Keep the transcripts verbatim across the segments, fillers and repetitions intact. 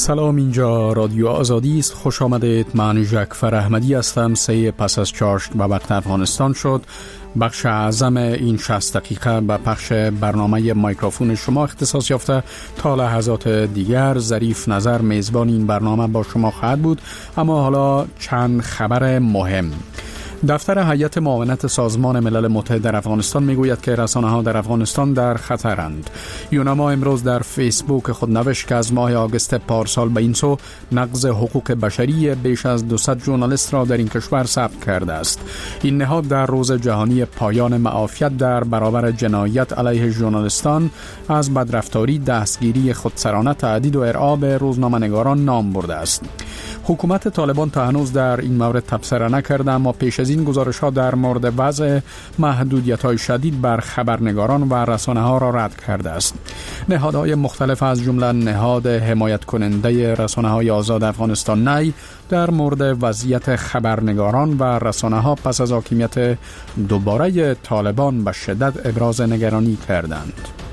سلام، اینجا رادیو آزادی است. خوش آمدید. من جعفر احمدی هستم. سه پس از چاشت و وقت افغانستان شد. بخش اعظم این شصت دقیقه به پخش برنامه میکروفون شما اختصاص یافته. تا لحظات دیگر ظریف نظر میزبان این برنامه با شما خواهد بود. اما حالا چند خبر مهم. دفتر هیئت معاونت سازمان ملل متحد در افغانستان میگوید که رسانه‌ها در افغانستان در خطرند. یونما امروز در فیسبوک خود نوشت که از ماه آگوست پارسال به این سو نقض حقوق بشری بیش از دویست ژورنالیست را در این کشور ثبت کرده است. این نهاد در روز جهانی پایان معافیت در برابر جنایت علیه ژورنالیستان از بدرفتاری، دستگیری خودسرانه، تهدید و ارعاب روزنامه‌نگاران نام برده است. حکومت طالبان تا هنوز در این مورد تبصره نکرده، اما پیش از این گزارش‌ها در مورد وضع محدودیت‌های شدید بر خبرنگاران و رسانه‌ها را رد کرده است. نهادهای مختلف از جمله نهاد حمایت کننده رسانه‌های آزاد افغانستان نی در مورد وضعیت خبرنگاران و رسانه‌ها پس از حاکمیت دوباره طالبان به شدت ابراز نگرانی کردند.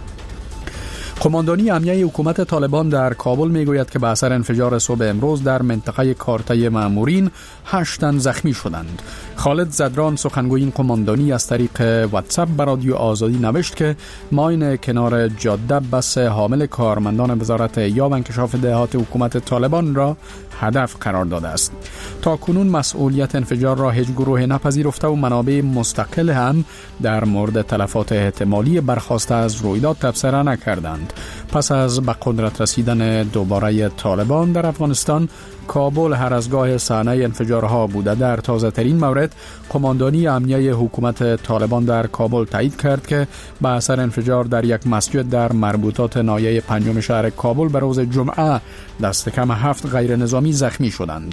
قماندانی امنیه حکومت طالبان در کابل میگوید که به اثر انفجار صبح امروز در منطقه کارته مامورین هشت تن زخمی شدند. خالد زدران سخنگوی این قماندانی از طریق واتساپ به رادیو آزادی نوشت که ماین کنار جاده بس حامل کارمندان وزارت احیا و انکشاف دهات حکومت طالبان را هدف قرار داده است. تا کنون مسئولیت انفجار را هیچ گروه نپذیرفته و منابع مستقل هم در مورد تلفات احتمالی برخاسته از رویداد تبصره نکردند. پس از به قدرت رسیدن دوباره طالبان در افغانستان، کابل هر از گاه صحنه انفجارها بوده. در تازه ترین مورد قماندانی امنیه حکومت طالبان در کابل تایید کرد که به اثر انفجار در یک مسجد در مربوطات ناحیه پنجم شهر کابل به روز جمعه دست کم هفت غیر نظامی زخمی شدند.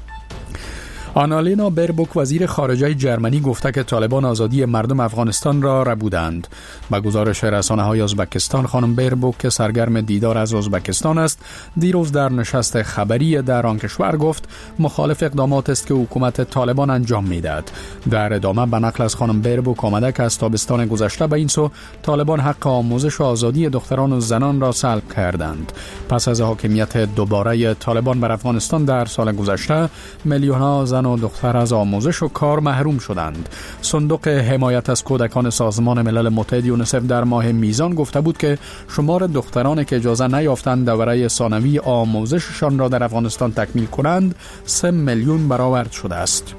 آنالینا بربوک وزیر خارجه جرمنی گفته که طالبان آزادی مردم افغانستان را ربودند. با گزارش رسانه‌های ازبکستان، خانم بربوک که سرگرم دیدار از ازبکستان است، دیروز در نشست خبری در آن کشور گفت مخالف اقدامات است که حکومت طالبان انجام می‌دهد. در ادامه به نقل از خانم بربوک آمده که از تابستان گذشته به این سو طالبان حق آموزش و آزادی دختران و زنان را سلب کردند. پس از حاکمیت دوباره طالبان بر افغانستان در سال گذشته، میلیون‌ها زن و دختر از آموزش و کار محروم شدند. صندوق حمایت از کودکان سازمان ملل متحد یونیسف در ماه میزان گفته بود که شمار دختران که اجازه نیافتند دوره ثانوی آموزششان را در افغانستان تکمیل کنند سه میلیون برآورد شده است.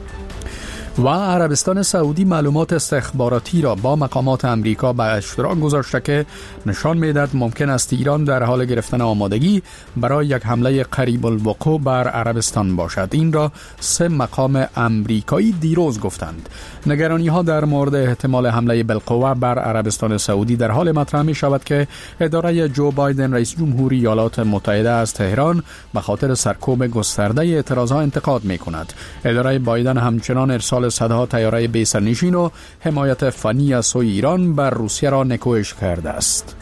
و عربستان سعودی معلومات استخباراتی را با مقامات امریکا به اشتراک گذاشته که نشان می‌دهد ممکن است ایران در حال گرفتن آمادگی برای یک حمله قریب الوقوع بر عربستان باشد. این را سه مقام امریکایی دیروز گفتند. نگرانی‌ها در مورد احتمال حمله بالقوه بر عربستان سعودی در حال مطرح می‌شود که اداره جو بایدن رئیس جمهوری ایالات متحده از تهران به خاطر سرکوب گسترده اعتراضات انتقاد می‌کند. اداره بایدن همچنان ارسال صدها طیاره بی سرنشین و حمایت فنی از سوی ایران بر روسیه را نکوهش کرده است.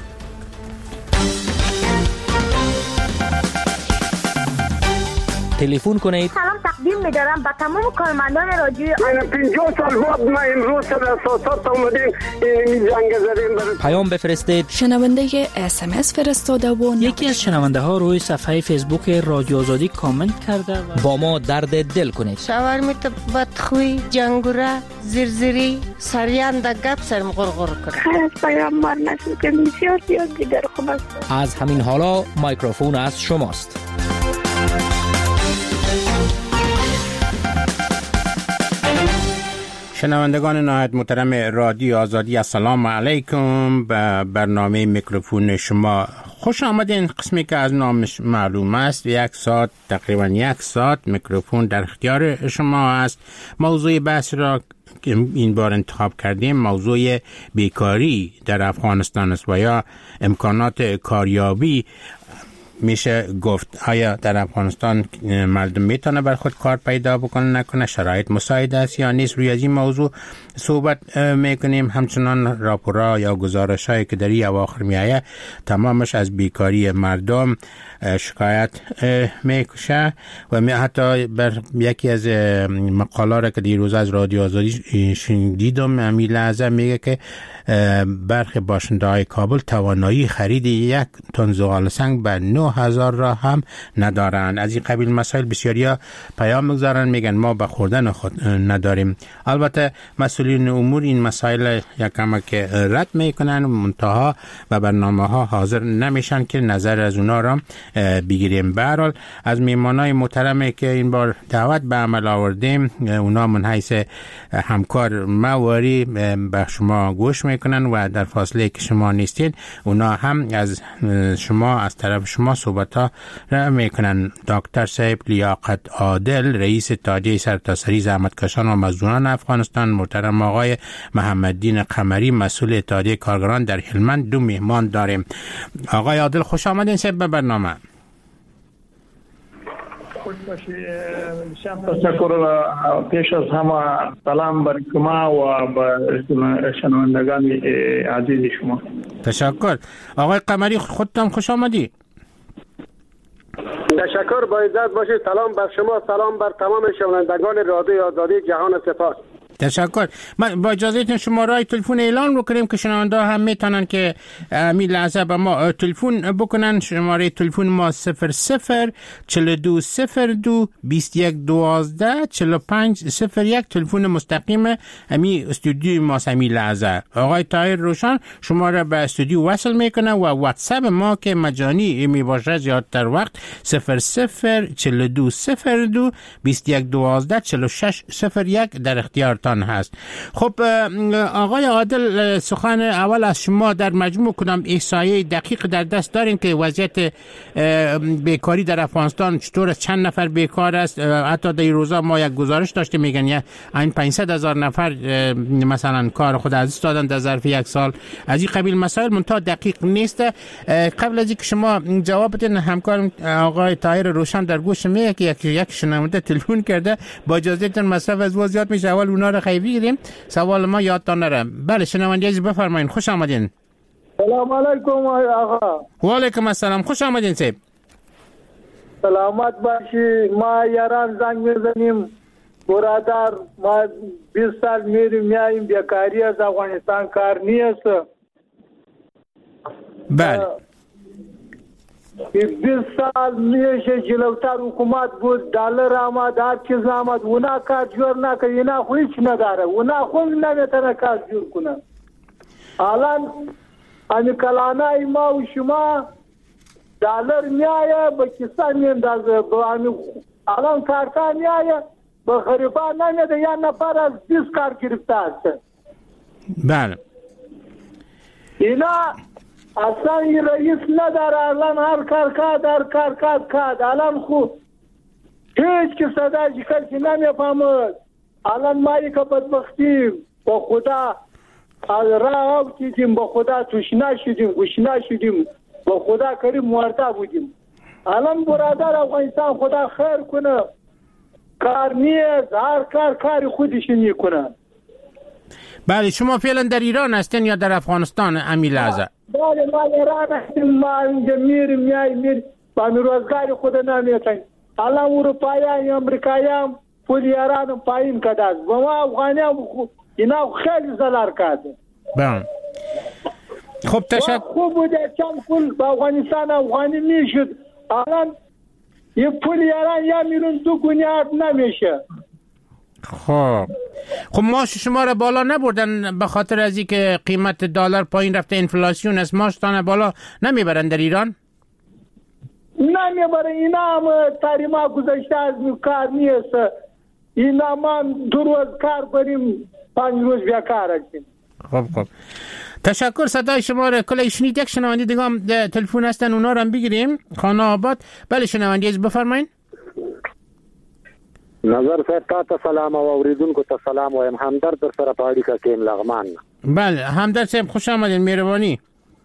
تلفن کنید. سلام تقدیم می‌دارم به تمام کارمندان رادیو. من پنجاه سال بعد ما امروز در اساسات اومدیم این جنگ زدیم. پیام بفرستید. شنونده اس ام اس فرستاده و یکی از شنونده ها روی صفحه فیسبوک رادیو آزادی کامنت کرده و با ما درد دل کنید. شاورمیت بدخوی، جنگوره، زرزری، سریان در گپ سرم غرغر کنه. خیلی پیام مار نشد که بسیار زیاد دیگر خوب است. از همین حالا میکروفون از شماست. شنوندگان نهایت محترم رادیو آزادی، السلام علیکم. به برنامه میکروفون شما خوش آمدین. قسمی که از نامش معلوم است، یک ساعت تقریبا یک ساعت میکروفون در اختیار شما است. موضوع بحث را که این بار انتخاب کردیم موضوع بیکاری در افغانستان است و یا امکانات کاریابی. میشه گفت آیا در افغانستان مردم میتونه بر خود کار پیدا بکنه نکنه، شرایط مساعد است یا نیست. روی از این موضوع صحبت میکنیم. همچنان راپورها یا گزارش‌هایی که در این اواخر میآید تمامش از بیکاری مردم شکایت میکشه و می حتی بر یکی از مقالات که دیروز از رادیو آزادی شنیدم امی لحظه میگه که برخی باشنده های کابل توانایی خرید یک تن زغال سنگ به نه هزار را هم ندارند. از این قبیل مسائل بسیاریا پیام میگذارن، میگن ما به خوردن خود نداریم. البته مسئولین امور این مسائل یکم که رد میکنن، منتها و برنامه ها حاضر نمیشن که نظر از اونا را بگیریم. به هر حال از میمانای محترمی که این بار دعوت به عمل آوردیم، اونا من حیث همکار مواری به شما گوش میکنن و در فاصله که شما نیستین اونا هم از شما از طرف شما صحبت ها را میکنن. دکتر صاحب لیاقت عادل، رئیس اتحادیه سرتاسری زحمتکشان و مزدوران افغانستان، محترم آقای محمددین قمری، مسئول اتحادیه کارگران در هلمند، دو مهمان داریم. آقای عادل خوش آمدین صاحب به برنامه. خوش باشی. بسیار تشکر. پیش از همه سلام بر شما و بر شنوندگان عزیز شما. تشکر. آقای قمری خودتان خوش آمدی. تشکر. با عزت باشید. سلام بر شما، سلام بر تمام شنوندگان رادیو آزادی جهان. سپاس. تشکر. من با اجازهتون شماره تلفن اعلان بکنیم که شنونده هم میتونن که می لحظه به ما تلفن بکنن. شماره تلفن ما صفر صفر چهل و دو صفر دو بیست و یک دوازده چهل و پنج صفر یک. تلفن مستقیم امی استودیوی ما همی لحظه. آقای طاهر روشن شماره به استودیو وصل میکنه و واتساپ ما که مجانی می باشه زیادتر وقت صفر صفر چهل و دو صفر دو بیست و یک دوازده چهل و شش صفر یک در اختیار هست. خب آقای عادل، سخن اول از شما در مجموع کدام احصایه دقیق در دست دارین که وضعیت بیکاری در افغانستان چطور است؟ چند نفر بیکار است؟ حتی در این روزا ما یک گزارش داشته میگن یا این پانصد هزار نفر مثلا کار خود از دست دادن در ظرف یک سال. از این قبیل مسائل منتها دقیق نیست. قبل از اینکه شما جواب بدین، همکارم آقای طاهر روشن در گوش میگه که یک یک شنونده تلفن کرده، با اجازهتون مصرف از وضعیت میشه اول اونا رو خیلی بگیریم. سوال ما یادتان نره. بله شنونده عزیز بفرمایید. خوش آمدین. سلام علیکم آقا. و علیکم السلام. خوش آمدین صاحب. سلامت باشی. ما یاران زنگ میزنیم برادر، ما بیست سال میریم میاییم، بیکاری از افغانستان کار نیست. بله بیست سال میشه جلوتر حکومت بود، دلار آمد، هر چیز آمد، اونا کار جور نکرد. اینا خو هیچ نداره، اونا خو نمیتونه کار جور کنه. الان امی کلانای ما و شما دلار میایه به کسا میندازه، الان کارتا میایه به غریبان نمیده. یا نفر از بیست کار گرفته است. بله اینا اصلا این رئیس نداره. الان هر کار کاد هر کار کاد کاد. الان خو هیچ که صدای کسی نمیفهمد. الان ما یک بدبختی با خدا راه افتیدیم، با خدا تشنه شدیم، گشنه شدیم، با خدا کریم مرده بودیم. الان برادر افغانستان خدا خیر کنه، کار نیست، هر کار کار خودش میکنه. بله شما فعلا در ایران هستین یا در افغانستان امی لحظه؟ بله ما ایران هستیم. ما اینجا میریم میاییم میریم با روزگار خود نمیتونیم. الان اروپایی امریکایی پول ایران پایین کده است. و ما افغانی اینا خیلی زلال کرده. بله خب تشکر. خوب بوده چند پول با افغانستان افغانی میشد. الان یه پول ایران یا میلیون دو گونیات نمیشه. خب خب معاش شما را بالا نبردن به خاطر از اینکه قیمت دلار پایین رفته، انفلاسیون است، معاشتان بالا نمیبرن در ایران؟ نمیبرن. اینا هم تاریما گذاشته از کار نیست. اینا ما دو روز کار بریم، پنج روز بیکار هستیم. خب خب تشکر. صدای شما را کلی شنید. یک شنونده دیگه هم تلفن هستن، اونا رو هم بگیریم. خانه آباد. بله شنونده از بفرمایید. نظر صاحب تا ته سلام او اوریدونکو ته سلام وایم. همدرد در سره په اړیکه کې لغمان. بله همدرد صاحب خوش آمدین. مهرباني.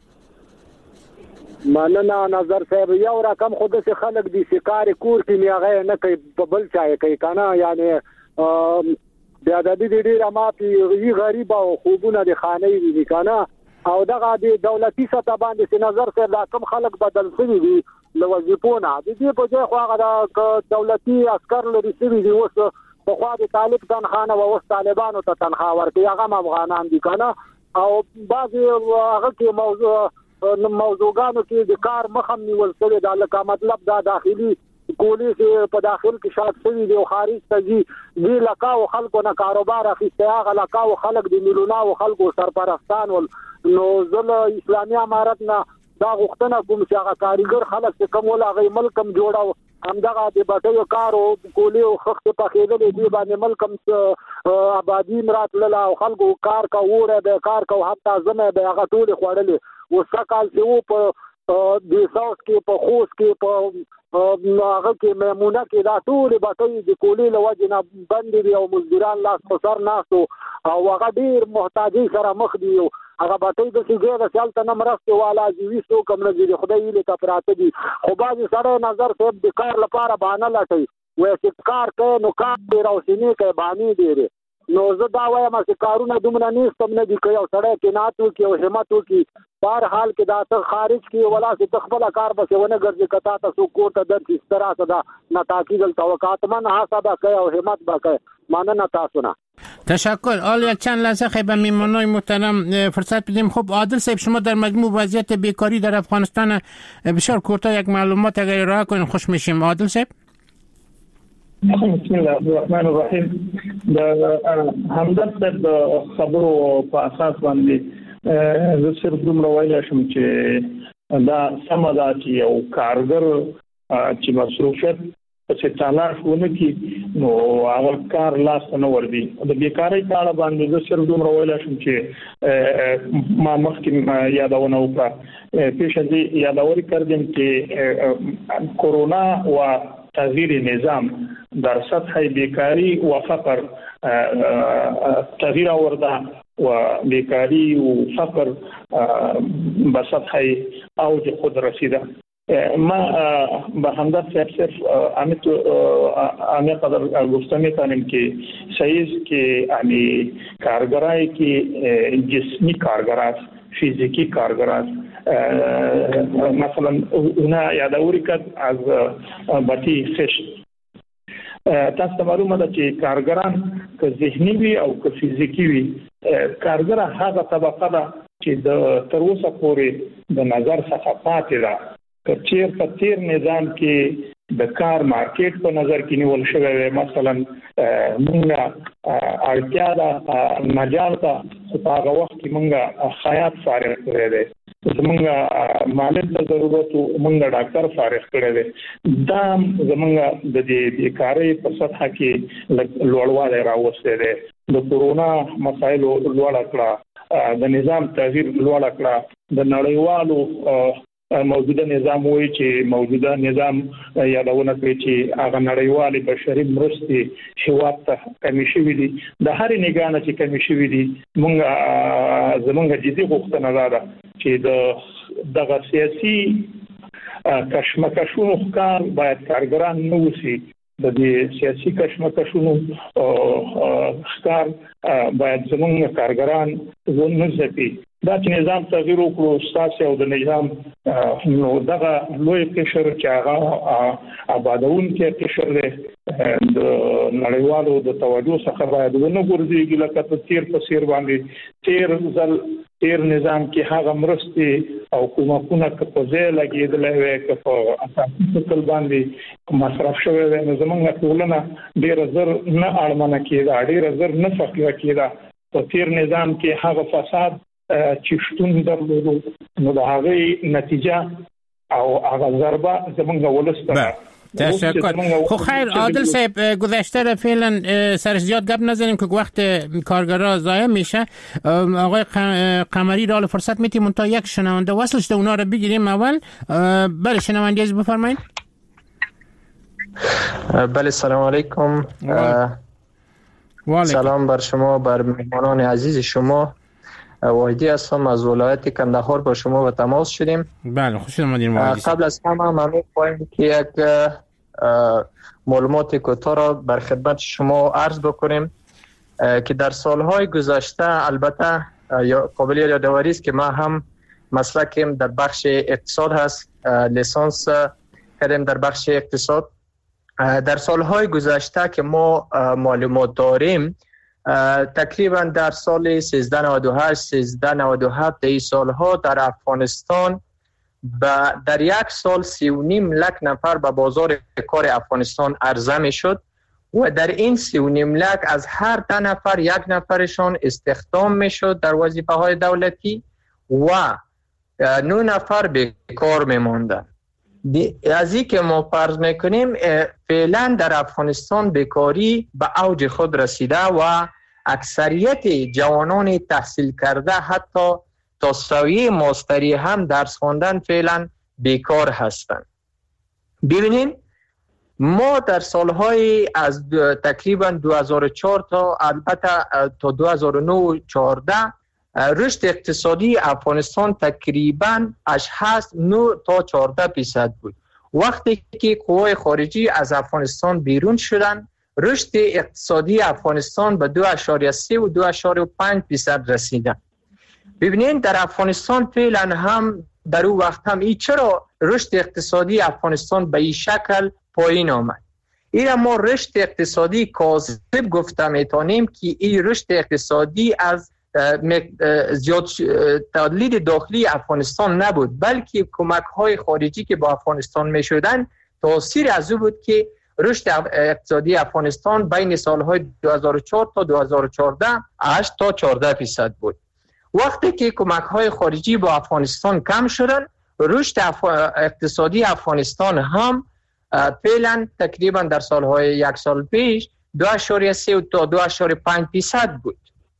مننه نظر صاحب. یو رقم خود سه خلق دي سکار کور کې میغه نه کوي په بل چای کوي کنه، یعنی بیا د دې ډیر ما په غریب او خوبونه د خانه وی کنه، او دغه د دولتي سطح باندې نظر صاحب دا کم خلق بدل شوی دي لوظیفونه. د دې په ځای خو هغه د دولتي عسكر لري شوی دي. اوس په خوا د طالب تنخانه او اوس طالبانو ته تنخوا ورکړي، هغه افغانان دي کنه. او بعض هغه کې موضوع موضوعګانو کې د کار مخم نیول شوی دا لکه مطلب دا داخلي کولی چې په داخل کې شاته شوی دی او خارج ته ځي وی لکاو خلکو نه کاروبار اخیسته هغه لکاو خلک د میلیونه او خلکو سرپرستان ول نو زله اسلامي امارت نه دا غوښتنه کوم چې هغه کاریګر خلک چې کوم ولا غي ملکم جوړاو همدغه د بټیو کارو کولی او خخت په کېدل دی باندې ملکم آبادی مراتل او خلکو کار کا وره به کار کو حتی زمه به هغه ټول خوړلې وسکال چې و په د ساوث کې په خوست کې په هغه کې میمونه کې دا ټول بټي د کولی له وجه نه بندي دي او مزدوران لاس په سر ناستو او هغه ډیر محتاجي سره مخ دي هغه بټي د سیګه د سالته نمرسته والا جیوي سو کوم نه دي خدای له کفراته دي خو باز سره نظر صاحب د کار لپاره بهانه لټي وې چې کار کوي نو کار دی راوسینه کوي باندې دی نو زه دا وایم چې کارونه دومره نيستم نه دي کوي او سره کې ناتو کې او همت وکي بهر حال کې دا ته خارج کې ولا چې تخبل کار بس ونه ګرځي کتا تاسو کوټه د اس طرح صدا نه تاکید توقعات من حساب کوي او همت وکړي مانه تاسو نه تشکر. آل یک چند لحظه خیلی به میمانای محترم فرصت بدیم. خب عادل صاحب شما در مجموع وضعیت بیکاری در افغانستان بسیار کوتاه یک معلومات اگر ارائه کنین خوش میشیم. عادل صاحب بسم الله الرحمن الرحیم. د همدرد د خبرو په اساس باندې زه صرف دومره ویلی شم چې دا سمه ده چې یو کارګر چې مصروفیت پسې تلاش ونه کړي نو هغه کار لاس نه ورځي. د بیکارۍ په اړه باندې زه صرف دومره ویلی شم چې ما مخکې یادونه وکړه پیش از یادآوری کردیم که کرونا و تغییر نظام در سطح بیکاری و فقر تغییر آورده و بیکاری و فقر به سطح اوج خود رسیده. ما به همدرد صاحب صرف همه قدر گفته میتونیم که صحیح که یعنی کارگرایی که جسمی کارگر است فیزیکی کارگر است مثلا اونا یادآوری کرد از بطی خشت. تاسو معلومه ده چې کارګران که ذهني وي او که فزیکی وي کارګر هغه طبقه ده چې د تر اوسه پورې د نظر څخه پاتې ده که چیرته تیر نظام کې د کار مارکیټ په نظر کې نیول شوی وي مثلا موږ اړتیا ده مجال ته په هغه وخت کې موږ خیاط فارغ کړی دی زمونږ مالک د ضرورتو موږ ډاکټر فارغ کړی دی دا زمونږ د دې بیکارۍ په سطح کې لوړوالی راوستی دی. د کورونا مسایلو لوړه کړه د نظام تغییر لوړه کړه د نړیوالو موجوده نظام وایي چې موجوده نظام یادونه کوي چې هغه نړیوالې بشري مرستې هیواد ته کمې شوي دي د هرې نګاه نه چې کمې شوي دي موږ زموږ جدي غوښتنه دا ده چې د دغه سیاسي کشمکشونو ښکار باید کارګران نه وسي د دې سیاسي کشمکشونو ښکار باید زموږ کارګران ونه ځپي. دا چې نظام تغییر وکړو ستاسو او د نظام نو دغه لوی قشر چې هغه آبادون کې قشر دی د نړیوالو د توجه څخه باید ونه ګرځېږي لکه تیر په سیر باندې تیر ځل تیر نظام کې هغه مرستې او کومکونه په ځای لګېدلې وي که په اساسي شکل باندې مصرف شوی وي نو زموږ ټولنه ډېره زر نه اړمنه کېده ډېره زر نه فقیره کېده. په تیر نظام کې هغه فساد چې شتون درلودو نو د هغې نتیجه او هغه ضربه زمونږ ولس ته. تشکر. خب خیر عادل صاحب گذشته را فعلا سرش زیاد گپ نزنیم که وقت کارگرها ضایع میشه. آقای قمری را فرصت میتیم تا یک شنونده وصل شده اونا را بگیریم اول. بله شنونده از بفرمایید. بله سلام علیکم. سلام بر شما بر مهمانان عزیز شما. واحدی هستم از ولایت کندهار با شما به تماس شدیم. بله خوش آمدید واحدی. قبل از همه من می‌خوایم که یک معلومات کوتاه را بر خدمت شما عرض بکنیم که در سالهای گذشته البته قابل یادآوری است که ما هم مسلکم در بخش اقتصاد هست، لیسانس کردیم در بخش اقتصاد. در سالهای گذشته که ما معلومات داریم تقریبا در سال سیزده نود و هشت سیزده نود و هفت این سالها در افغانستان و در یک سال سی و نیم لک نفر به بازار کار افغانستان عرضه می شد و در این سی و نیم لک از هر ده نفر یک نفرشان استخدام می شد در وظیفه های دولتی و نه نفر بیکار می ماندن. از این که ما فرض میکنیم فعلا در افغانستان بیکاری به اوج خود رسیده و اکثریت جوانان تحصیل کرده حتی تا سویه ماستری هم درس خواندن فعلا بیکار هستند. ببینید ما در سالهای از تقریبا دو هزار و چهار تا البته تا دو هزار و نه و چهارده رشد اقتصادی افغانستان تقریبا از هشت نه تا چهارده درصد بود. وقتی که قوای خارجی از افغانستان بیرون شدن رشد اقتصادی افغانستان به دو اشاریه سه و دو اشاریه پنج درصد رسیده. ببینید در افغانستان فعلا هم در اون وقت هم ای چرا رشد اقتصادی افغانستان به این شکل پایین آمد؟ اینا ما رشد اقتصادی کاذب گفته میتونیم که این رشد اقتصادی از زیاد تولید داخلی افغانستان نبود، بلکه کمک های خارجی که با افغانستان می شدن تاثیر از او بود که رشد اقتصادی افغانستان بین سالهای دو هزار و چهار تا دو هزار و چهارده هشت تا چهارده درصد بود. وقتی که کمک های خارجی با افغانستان کم شدن رشد اف... اقتصادی افغانستان هم فعلا تقریبا در سالهای یک سال پیش دو اشاریه سه تا دو اشاریه پنج درصد بود.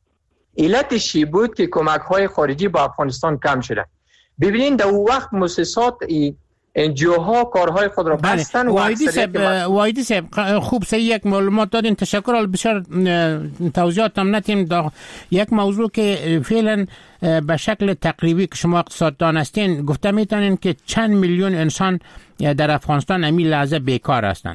علتش بود که کمک های خارجی با افغانستان کم شدن. ببینید در اون وقت مؤسسات انجیوها کارهای خود را بستن و وایدی صاحب خوب سه یک معلومات دادین، تشکر. بسیار توضیحات هم ندیم دا یک موضوع که فعلا به شکل تقریبی که شما اقتصاددان هستین گفته میتونین که چند میلیون انسان در افغانستان امی لحظه بیکار هستند.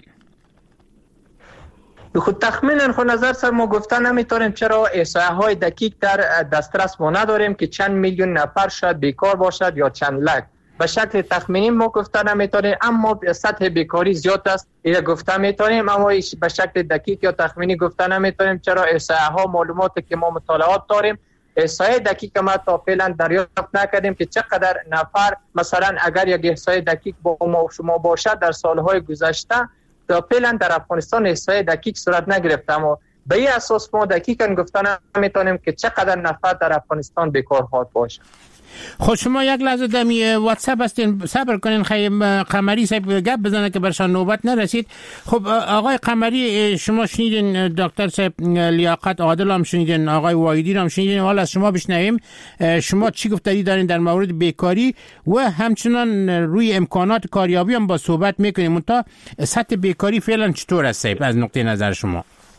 خود تخمینا خود نظر سر ما گفتن نمیتونیم، چرا احصایه های دقیق در دسترس ما نداریم که چند میلیون نفر شاید بیکار باشد یا چند لک. به شکل تخمینی ما گفتن نمیتونیم، اما سطح بیکاری زیاد است اینو گفتن میتونیم، اما به شکل دقیق یا تخمینی گفتن نمیتونیم، چرا احصایه ها معلوماتی که ما مطالعات داریم احصایه دقیق ما تا فعلا دریافت نکردیم که چقدر نفر مثلا اگر یک احصایه دقیق با ما شما باشد در سالهای گذشته تا فعلا در افغانستان احصایه دقیق صورت نگرفته، اما به این اساس ما دقیقاً گفتن نمیتونیم که چقدر نفر در افغانستان بیکار خواهد باشد. خود شما یک لحظه دمی واتساپ هستین، صبر کنین خیلی قمری صاحب گپ بزنه که برشان نوبت نرسید. خب آقای قمری شما شنیدین، دکتر صاحب لیاقت عادل هم شنیدین، آقای وایدی هم شنیدین، حالا از شما بشنویم شما چی گفتگی دارین در مورد بیکاری و همچنان روی امکانات کاریابی هم با صحبت میکنیم. تا سطح بیکاری فعلا چطور است صاحب از نقطه نظر شما؟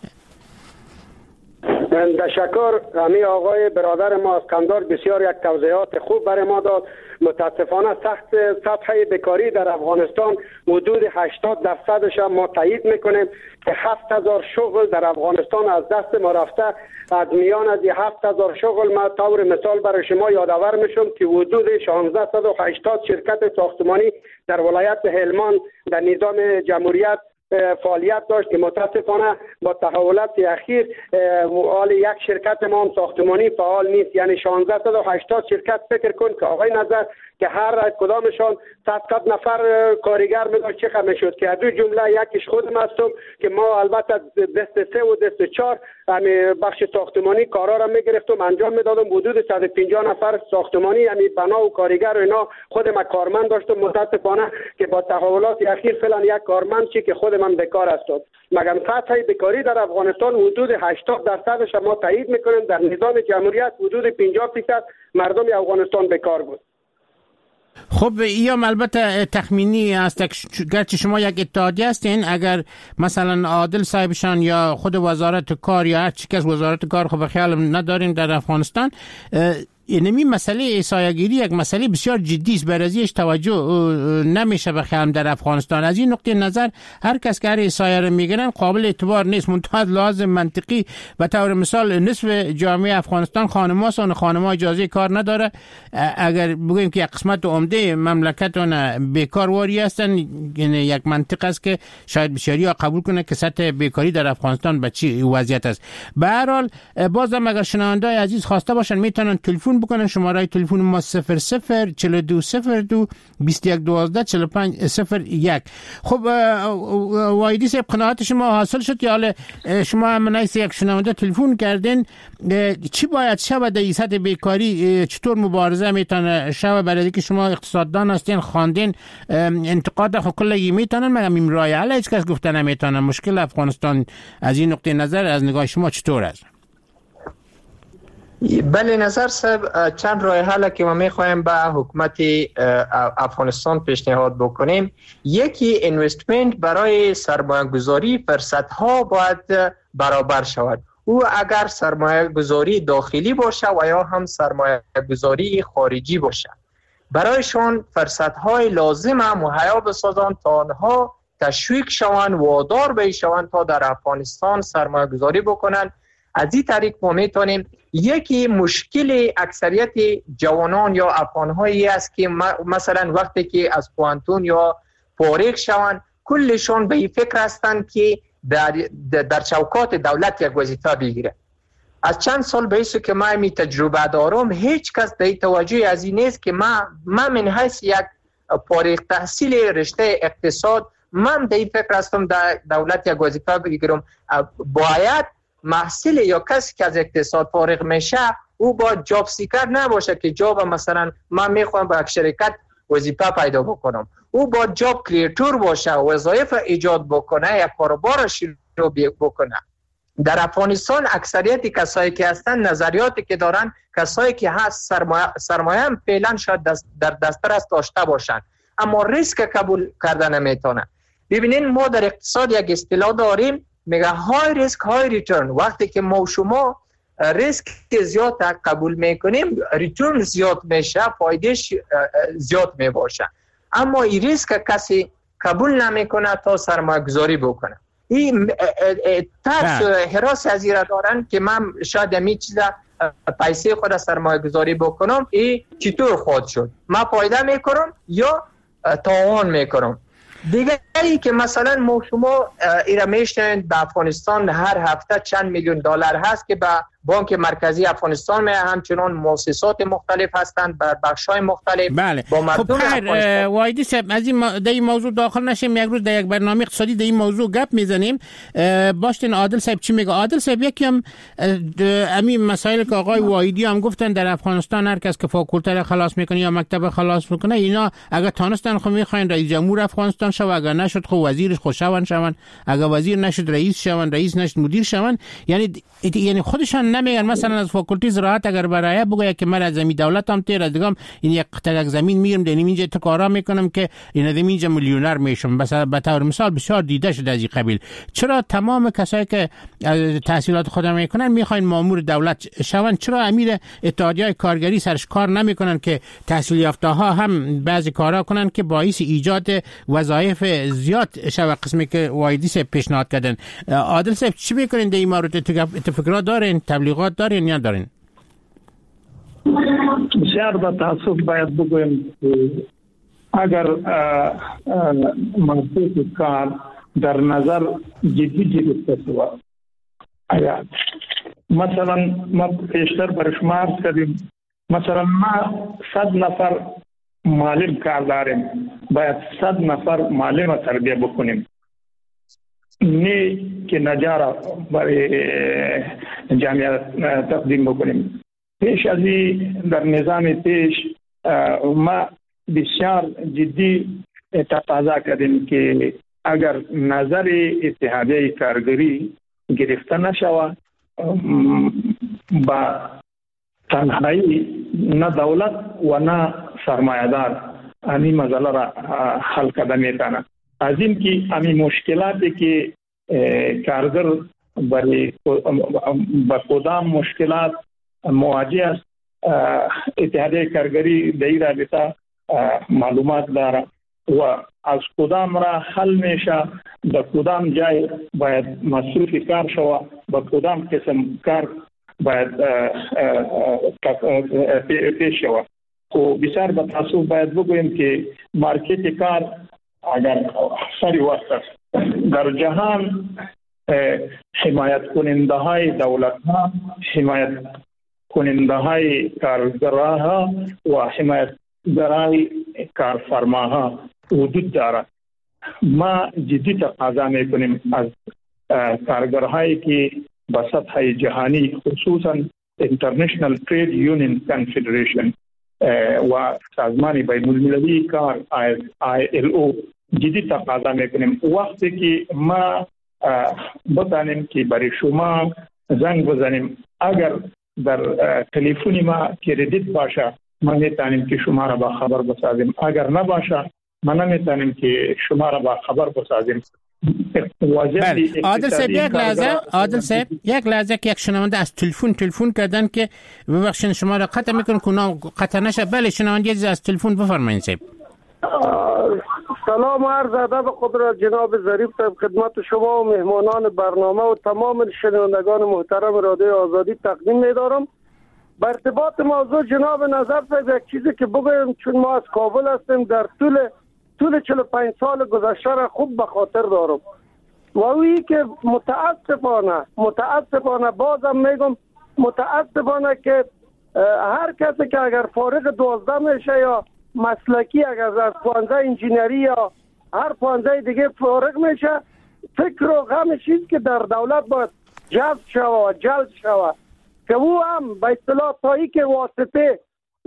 تشکر. امی آقای برادر ما اسکندر بسیار یک توضیحات خوب برای ما داد. متاسفانه سخت سطح بیکاری در افغانستان حدود هشتاد درصدش ما تایید میکنیم که هفت هزار شغل در افغانستان از دست ما رفته. از میان از هفت هزار شغل ما طور مثال برای شما یادآور میشم که حدود شانزده صد و هشتاد شرکت ساختمانی در ولایت هلمند در نظام جمهوریت فعالیت داشت که متاسفانه با تحولات اخیر حال یک شرکت ما هم ساختمانی فعال نیست. یعنی شانزده صد و هشتاد شرکت فکر کن که آقای نظر که هر کدامشان صد صد نفر کارگر می‌داشت چه خبر میشد که از دو جمله یکیش خودم هستم که ما البته دست سه و دست چهار یعنی بخش ساختمانی کارا را میگرفتم انجام میدادم. حدود صد و پنجاه نفر ساختمانی یعنی بنا و کارگر و اینا خودم کارمند داشتم. متاسفانه که با تحولات اخیر فعلا یک کارمند چی که خود من بیکار هستم. مگر سطح بیکاری در افغانستان حدود هشتاد درصدش ما تایید میکنیم. در نظام جمهوریت حدود پنجاه درصد مردم افغانستان بیکار بود. خب ایام البته تخمینی است، گرچه شما یک اتحادیه هستین، اگر مثلا عادل صاحبشان یا خود وزارت کار یا هر چی که از وزارت کار خب خیال نداریم در افغانستان اینمی مسئله ایسایه‌گیری یک مسئله بسیار جدی است، بر ازش توجه نمیشه بخیرم در افغانستان. از این نقطه نظر هر کس که هر ایسایه رو میگیرن قابل اعتبار نیست. منتها لازم منطقی به طور مثال نصف جامعه افغانستان خانم‌هاست و خانم‌ها اجازه کار نداره. اگر بگوییم که یک قسمت عمده مملکت اون بیکار واری هستن، یعنی یک منطق است که شاید بسیاری ها قبول کنه که سطح بیکاری در افغانستان به چی وضعیت است. به هر حال بازم اگر شنونده‌های عزیز خواسته باشن میتونن تلفن بکنن. شماره تلفن ما صفر صفر چهل و دو صفر دو بیست و یک دوازده چهل و پنج صفر یک. خب وایدی صاحب قناعت شما حاصل شد که حالا شما هم نایست یک شنونده تلفن کردین، چی باید شود در سطح بیکاری؟ چطور مبارزه میتونه شود؟ برای که شما اقتصاددان هستین، خواندین، انتقاد خود کلی میتونن مگه این راه حل هیچ کس گفته نمیتونه؟ مشکل افغانستان از این نقطه نظر از نگاه شما چطور است؟ بله نظر صاحب، چند راه حل که ما میخوایم به حکومت افغانستان پیشنهاد بکنیم. یکی اینوستمنت برای سرمایه گذاری فرصت ها باید برابر شود. او اگر سرمایه گذاری داخلی باشه و یا هم سرمایه گذاری خارجی باشه، برایشان فرصت های لازم مهیا بسازند تا آنها تشویق شوند، وادار بشوند تا در افغانستان سرمایه گذاری بکنند. از این طریق ما میتونیم یکی مشکل اکثریت جوانان یا افغان‌هایی است که مثلا وقتی که از پوانتون یا فارغ شوند کلشون به این فکر هستند که در در چوکات دولت یک وظیفه بگیره. از چند سال بیست که ما می تجربه دارم، هیچ کس در توجه از این نیست که ما ما من حیث یک فارغ تحصیل رشته اقتصاد من در این فکر هستم در دولت یک وظیفه بگیرم. باید محصل یا کسی که از اقتصاد فارغ میشه او با جاب سیکر نباشه که جاب مثلا من میخوام با یک شرکت وظیفه پیدا بکنم. او با جاب کریئتور باشه، وظایف ایجاد بکنه، یک کاروبار شروع بکنه. در افغانستان اکثریت کسایی که هستن نظریاتی که دارن کسایی که هست سرمایه سرمایه هم فعلا شاید دست در دسترس داشته باشن اما ریسک قبول کردن نمیتونه. ببینین ما در اقتصاد یک اصطلاح داریم میگه های ریسک های ریترن. وقتی که ما شما ریسک زیاد قبول میکنیم ریترن زیاد میشه، فایدهش زیاد میباشه. اما این ریسک کسی قبول نمیکنه تا سرمایه گذاری بکنه. این ترس حراس از ایره دارن که من شاید می چیزا پیسه خود سرمایه گذاری بکنم، این چطور خود شد؟ من فایده میکنم یا تاوان میکنم؟ دیگه ای که مثلا ما شما ایره میشنید به افغانستان هر هفته چند میلیون دلار هست که به بانک مرکزی افغانستان می همچنان مؤسسات مختلف هستند بر بخش‌های مختلف. بله. با مردم خب وایدی صاحب از این در این موضوع داخل نشیم، یک روز در یک برنامه اقتصادی در این موضوع گپ میزنیم. باشین عادل صاحب چی میگه؟ عادل صاحب یکی هم همین مسائل که آقای وایدی هم گفتن در افغانستان هر کس که فاکولته خلاص میکنه یا مکتب خلاص میکنه اینا اگر تانستن خو میخواین رئیس جمهور افغانستان شو، اگر نشد خو وزیرش خوشاون شون، اگر وزیر نشد رئیس شون، رئیس نشد مدیر شون. یعنی یعنی خودشان نمیگن مثلا از فاکولته زراعت اگر برای بگه که من از زمین دولتم تیر از دیگم این یک قطعه زمین میگیرم در اینجا تو کارا میکنم که این از اینجا میلیونر میشم. مثلا به طور مثال بسیار دیده شده از این قبیل. چرا تمام کسایی که تحصیلات خود میکنن میخواین مامور دولت شون؟ چرا امیر اتحادیه کارگری سرش کار نمیکنن که تحصیل یافته ها هم بعضی کارا کنن که باعث ایجاد وظایف زیاد شوه؟ قسمی که وایدی سے پیشنهاد کردن. عادل صاحب چی میکنین در این مورد؟ اتفاقات دارین، تبلیغات دارین یا دارین؟ بسیار با تاسف باید بگویم اگر منطق کار در نظر جدی گرفته شود، اگر مثلا ما پیشتر بر شما عرض کردیم مثلا ما صد نفر معلم کار داریم، باید صد نفر معلم تربیه بکنیم نه که نجار برای جامعه تقدیم بکنیم. پیش از این در نظام پیش ما بسیار جدی تقاضا کردیم که اگر نظر اتحادیه کارگری گرفته نشود با تنهایی نه دولت و نه سرمایه‌دار این مسئله را حل کرده میتونه. از این که همین مشکلاتی که کارگر برای با کدام مشکلات مواجه است اتحادیه کارگری در این رابطه معلومات داره و از کدام را حل میشه، در کدام جای باید مصروف کار شوه، با کدام قسم کار باید پیش شوه. و بسیار به تاسف باید بگوییم که مارکت کار اگر سری وقت است در جهان حمایت کننده های دولت ها، حمایت کننده های کارگرها و حمایت برای کارفرماها وجود دارد. ما جدی تقاضا میکنیم از کارگرهایی که به سطح جهانی خصوصا International Trade Union Confederation و سازمان بین المللی کار آی ال او جدی تقاضا میکنیم وقتی که ما بتانیم که برای شما زنگ بزنیم، اگر در تلفن ما کردیت باشه ما میتونیم که شما را با خبر بسازیم، اگر نباشه ما نمیتونیم که شما را با خبر بسازیم. بله عادل صاحب یک لحظه عادل صاحب یک لحظه که یک شنونده از تلفن تلفن کردن که ببخشید شما را قطع میکنم که قطع نشه. بله شنونده از تلفن بفرمایید صاحب. سلام و عرض ادب قدرت جناب ظریف صاحب خدمت شما و مهمانان برنامه و تمام شنوندگان محترم رادیو آزادی تقدیم می‌دارم. به ارتباط موضوع جناب نظر صاحب یک چیزی که بگویم، چون ما از کابل هستیم، در طول طول چهل و پنج سال گذشته را خوب به خاطر دارم و اویی که متاسفانه متاسفانه بازم میگم متاسفانه که هر کسی که اگر فارغ دوازده میشه یا مسلکی اگر از پانزده انجینری یا هر پانزده دیگه فارغ میشه، فکر و غمش است که در دولت باید جذب شوه و جلب شوه که او هم به اصطلاح تایی که واسطه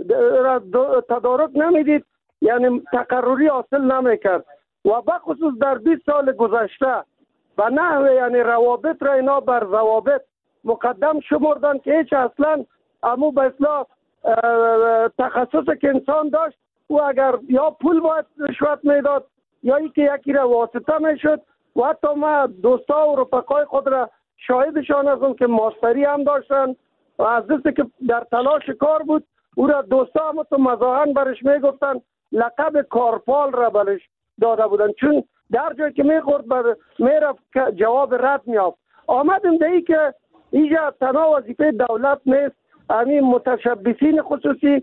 تدارک نمیدید یعنی تقرری حاصل نمیکرد و بخصوص در بیست سال گذشته و نحوه یعنی روابط را اینا بر ضوابط مقدم شمردن که هیچ اصلا امو به اصطلاح تخصص که انسان داشت و اگر یا پول باید رشوت میداد یا ای که یکی را واسطه میشد و حتی ما دوستا و رفقای خود را شاهدشان هستم که ماستری هم داشتن و از دسته که در تلاش کار بود او را دوستا هم تو مزاحن برش میگفتن لقب کارپال را برش داده بودن، چون در جایی که میخورد بر میرفت جواب رد میافت. آمدیم به ای که اینجا تنها وظیفه دولت نیست، همین متشبثین خصوصی،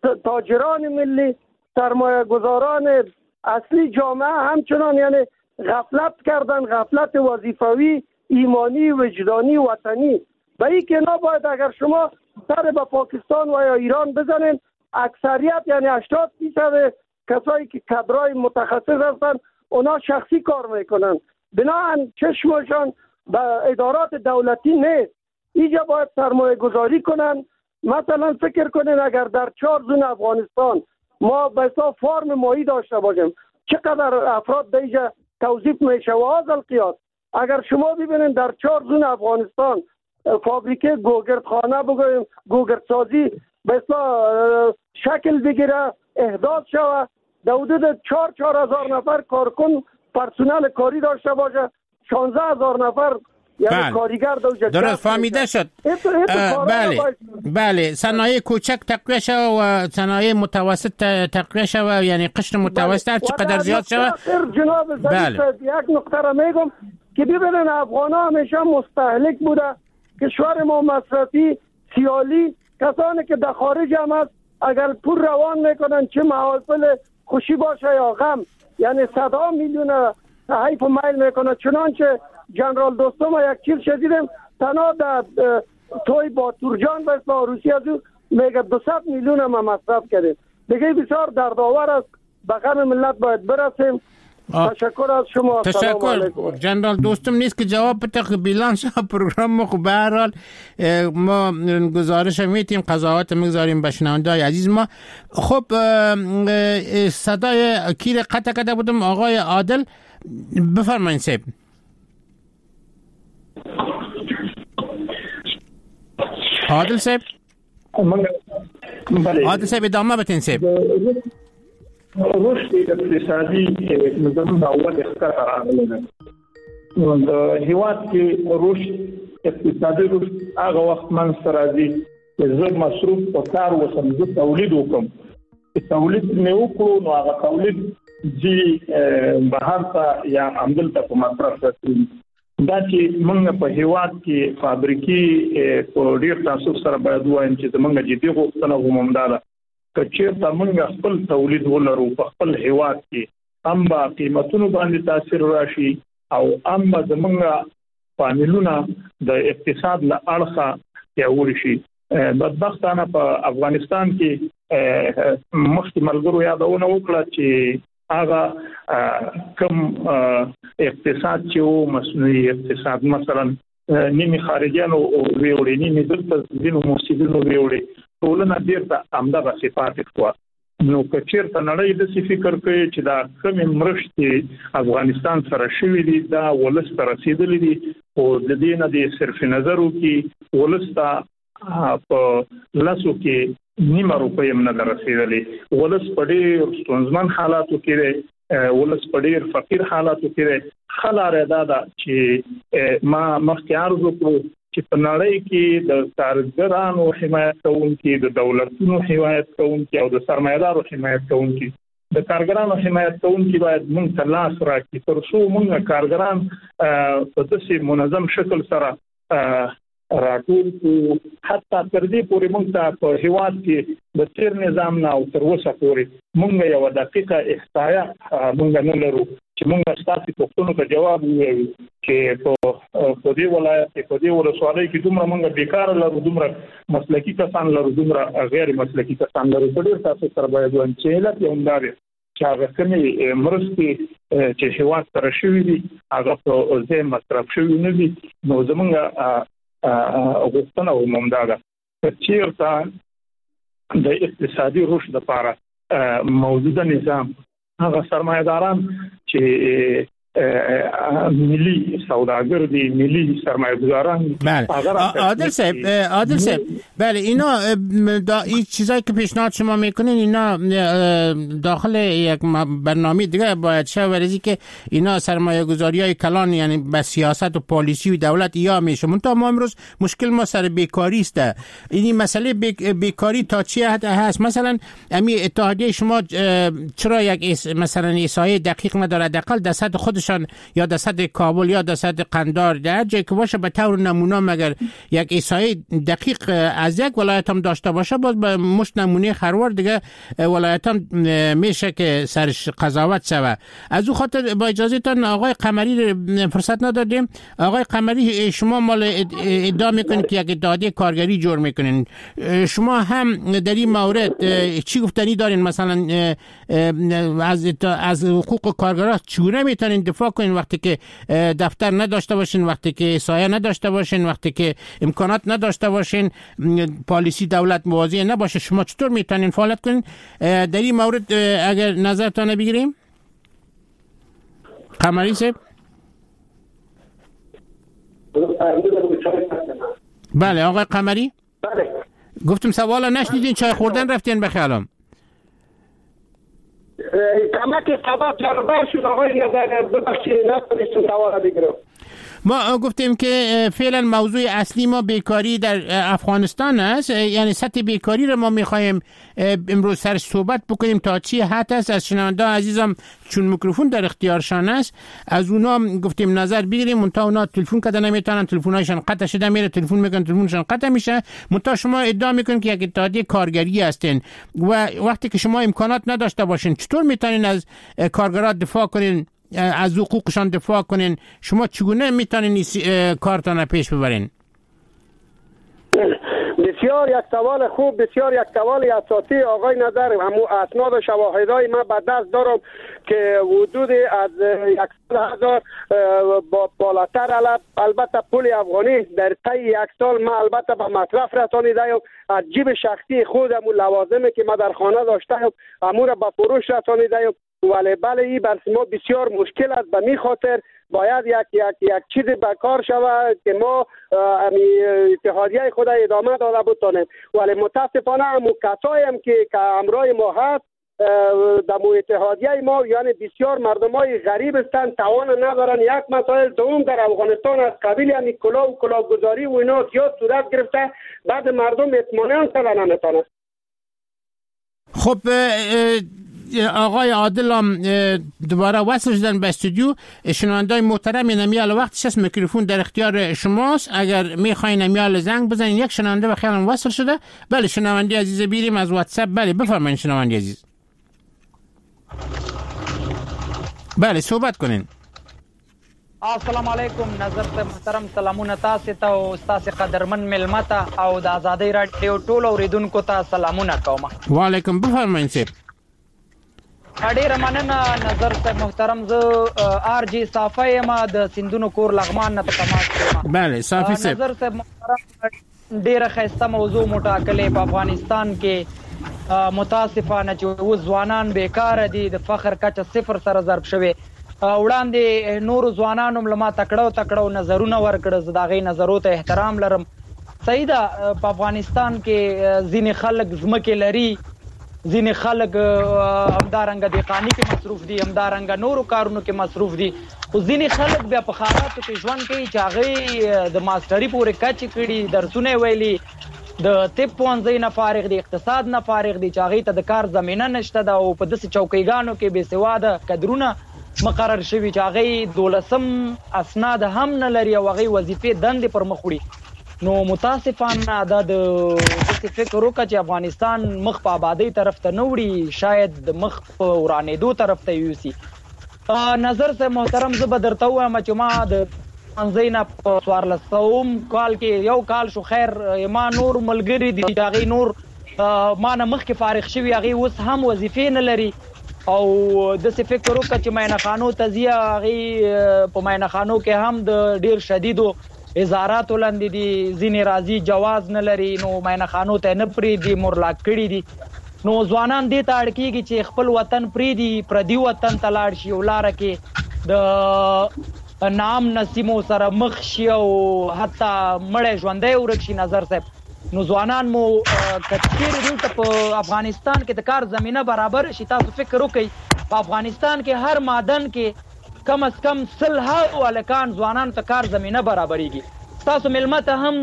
تاجران ملی، سرمایه گذاران اصلی جامعه همچنان یعنی غفلت کردن، غفلت وظیفوی ایمانی وجدانی وطنی. به این که نباید اگر شما سر به پاکستان و یا ایران بزنین، اکثریت یعنی هشتاد درصد کسایی که کادرای متخصص هستن اونا شخصی کار میکنن، بنابراین چشمشان به ادارات دولتی نیست. اینجا باید سرمایه گذاری کنن. مثلا فکر کنین اگر در چهار زون افغانستان ما به حساب فارم ماهی داشته باشیم چقدر افراد در اینجا توظیف میشه و آزل قیاس. اگر شما ببینید در چهار زون افغانستان فابریکه گوگردخانه بگویم گوگردسازی به حساب شکل بگیره احداث شود در حدود چهار چهار هزار نفر کارکن پرسنل کاری داشته باشه، شانزده هزار نفر یعنی بله. کارگر دوجه درست فهمیده شد. ایتو ایتو بله بله صنایع کوچک تقویه شود و صنایع متوسط تقویه شود، یعنی قشر متوسط هر چقدر زیاد شود. جناب ظریف یک نکته را میگم که ببینن افغان ها همیشه مستهلک بوده، کشور ما مصرفی سیالی، کسانی که در خارج هم هست اگر پول روان میکنن چه محافل خوشی باشه یا غم یعنی صدها میلیون حیف و میل میکنه. چنانچه جنرال دوستم یک چیز شدیدم تنها در توی با تورجان به اسم روسی از او میگه دویست میلیون هم مصرف کردیم. دیگه بسیار دردآور است، به غم ملت باید برسیم. آه. تشکر از شما. تشکر جنرال دوستم نیست که جواب بده بیلانس پروگرام ما. خب به هر حال ما گزارش میتیم قضاوت میگذاریم به شنونده‌های عزیز ما. خب صدای کی قطع کرده بودم؟ آقای عادل بفرمایید صاحب. عادل صاحب عادل صاحب ادامه بتین صاحب. رشد اقتصادي نظام اول ښکته راغلی دی نو د هیواد کې رشد اقتصادي رشد هغه وخت منځته راځي زه مصروف په کار وسم زه تولید وکم تولید مې وکړو نو هغه تولید چې بهر ته یا عمدلته په مصرف راځي دا چې موږ په هیواد کې فابریکې په ډیر تاسو سره باید وایم چې موږ جدي غوښتنه ومونداله کچې ته موږ خپل تولید ولرو په خپل هیواد کې هم با قیمتونو باندې تاثیر راشي او هم با زموږ فامیلونه د اقتصاد له اړخه پیاوړي شي بدبختانه په افغانستان کې مخکې ملګرو یادونه وکړه چې هغه کم اقتصاد چې مصنوعي اقتصاد مثلا نیمه خارجيانو ویوړي نیمه دلته دینو موسیقینو ویوړي ټولنه بیرته همدغه صفات خو نو کچیرته نړۍ د فکر کوي چې دا کم مرشتي افغانستان سره شوې دي دا ولست رسیدلې دي او د دې نه د صرف نظر وکي ولستا په لاسو کې نیمه روپۍ هم نه رسیدلې ولست په ډېر ستونزمن حالاتو کې ولست په ډېر فقیر حالاتو کې خلاره دا چې ما مخکې عرض وکړو چې په نړۍ کې د کارګرانو حمایت کوونکي د دولتونو حمایت کوونکي او د سرمایدارو حمایت کوونکي د کارګرانو حمایت کوونکي باید موږ ته لاس راکړي تر څو موږ کارګران په داسې منظم شکل سره راټول کو حتی تر دې پورې موږ ته په هیواد کې د تیر نظام نه او تر اوسه پورې موږ یو دقیقه احصایه موږ نه لرو چې موږ ستاسو پوښتنو ته جواب ووایو چې په دې ولایت کې په دې ولسوالۍ کې دومره موږ بیکار لرو دومره مسلکي کسان لرو دومره غیر مسلکي کسان لرو په ډېر تاسو سره باید وایي چې علت یې همدا دی چې هغه کومې مرستې چې هیواد سره شوي دي هغه په ځای مصرف شوي نه دي نو زموږ غوښتنه ومومدا ده چې چیرته د اقتصادي رشد لپاره موجوده نظام هغه سرمایداران چې ملی سوداگر دی ملی سرمایه‌گذاران بله عادل صاحب عادل صاحب بله اینا دا این چیزایی که پیشنهاد شما میکنین اینا داخل یک برنامه دیگه باید شه ورزی که اینا سرمایه‌گذاری‌های کلان یعنی به سیاست و پالیسی و دولت یا میشه منتها ما امروز مشکل ما سر بیکاری است این مسئله بیکاری تا چی حد هست مثلا امی اتحادیه شما چرا یک مثلا احصایه دقیق نداره حداقل درصد خودش یا درصد کابل یا درصد قندار در جایی که باشه به طور نمونه مگر یک احصایه دقیق از یک ولایت هم داشته باشه باز به مش نمونه خروار دیگه ولایت هم میشه که سرش قضاوت شوه از او خاطر با اجازهتان آقای قمری فرصت ندادیم آقای قمری شما مال ادعا میکنید که یک اتحادیه کارگری جور میکنین شما هم در این مورد چی گفتنی دارین مثلا از از حقوق کارگران چونه میتونین دفاع کنین وقتی که دفتر نداشته باشین وقتی که احصایه نداشته باشین وقتی که امکانات نداشته باشین پالیسی دولت موازی نباشه شما چطور میتونین فعالیت کنین در این مورد اگر نظرتان بگیریم قمری صاحب بله آقای قمری بله گفتم سوالا نشنیدین چای خوردن رفتین بخیالم کمک سبب جربه شد آقای ببخشید نتونستم سوال بگیرم ما گفتیم که فعلا موضوع اصلی ما بیکاری در افغانستان است یعنی سطح بیکاری رو ما میخوایم امروز سر صحبت بکنیم تا چی حد است از شنوندگان عزیزم چون میکروفون در اختیارشان است از اونا گفتیم نظر بگیریم منتها اونا تلفن کردن نمیتونن تلفن‌هاشون قطع شده میره تلفن میکنن تلفنشون قطع میشه منتها شما ادعا میکنین که یک اتحادیه کارگری هستین و وقتی که شما امکانات نداشته باشین چطور میتونین از کارگران دفاع کنین از حقوقشان دفاع کنین شما چگونه میتونین کارتان پیش ببرین بسیار یک سوال خوب بسیار یک سوال اساسی آقای نظر همو اسناد و شواهدای من به دست دارم که حدود از صد هزار با بالاتر البته پول افغانی در طی یک سال ما البته به مصرف رسانیدم از جیب شخصی خودم و لوازمی که ما در خانه داشتم امور به فروش رسانیدم ولی بله این بر ما بسیار مشکل است به می خاطر باید یک یک یک چیز به کار شود که ما اتحادیه خود ادامه داده بتانیم ولی متاسفانه همون کسایی هم که همراه ما هست در اتحادیه ما یعنی بسیار مردمای غریب هستند، توان ندارن. یک مسائل دوم در افغانستان از قبیل یعنی کلاه و کلاهگذاری و اینا زیاد صورت گرفته، بعد مردم اطمینان سر نمیتونه. خب آقای عادل هم دوباره وصل شدن به استودیو. شنوندای محترم نمیال وقتش است، میکروفون در اختیار شماست. اگر میخواین نمیال زنگ بزنین. یک شنونده بخیرم وصل شده. بله شنونده عزیز بیریم از واتساپ. بله بفرمایید شنونده عزیز. بله صحبت کنین. السلام علیکم نظر ته محترم، سلامونه تاسو ته او استاد قدرمن ملمته او د آزادۍ رادیو ټول اوریدونکو ته سلامونه کوم. وعلیکم بفرمایئ سیب. ډیره مننه نظر ته محترم. زه آر جی صافی یم د سندونو کور لغمان نه تماس کوم. بله صافی سیب. نظر ته محترم ډیره خسته موضوع موټاکلې په افغانستان کې متاسفانه چې و ځوانان بیکاره دي، د فخر کچه صفر سره ضرب شوی. وړاندې نور ځوانانو ملما تکړو تکړو نظرونه ورکړه، زه د هغې نظرو ته احترام لرم. صحیح ده په افغانستان کې ځینې خلک ځمکې لري، ځینې خلک همدارنګه دهقاني کې مصروف دي، همدارنګه نورو کارونو کې مصروف دي، خو ځینې خلک بیا په ښاراتو کې ژوند کوي چې هغې د ماسټري پورې کچې کړي، درسونه یې ویلي، د طب پوهنځي نه فارغ دي، اقتصاد نه فارغ دي، چې هغې ته د کار زمینه نشته ده او په داسې چوکیګانو کې بې سواده کدرونه مقرر شوي چې هغې دولسم اسناد هم نه لري او هغې وظیفې دندې پر مخ وړي. نو متاسفانه دا د داسې فکر وکړه چې افغانستان مخ په آبادۍ طرف ته نه وړي، شاید د مخ په ورانېدو طرف ته یوسي. نظر صاحب محترم زه به درته ووایم چې ما د پوهنځۍ نه په څوارلس سوم کال کې یو کال شو، خیر ما نور ملګري دي چې هغې نور ما نه مخکې فارغ شوي، هغې اوس هم وظیفې نه لري او داسې فکر وکړه چې معاینهخانو ته ځي، هغې په معاینهخانو کې هم د ډېر شدیدو ازاراتو لاندې دي، ځینې راځي جواز نه لري نو معاینهخانو ته نه پرېږدي، مورلاک کړي دي. نو ځوانان دې ته اړ کېږي چې خپل وطن پرېږدي، پردي وطن ته لاړ شي او لاره کې د نام نسیمو سره مخ شي او حتی مړی ژوندی ورک شي. نظر صاحب نو ځوانان مو که چېرې دلته په افغانستان کې د کار زمینه برابر شي، تاسو فکر وکړئ په افغانستان کې هر مادن کې کم از کم سل هاو هلکان ځوانانو ته کار زمینه برابریږي. تاسو مېلمه ته هم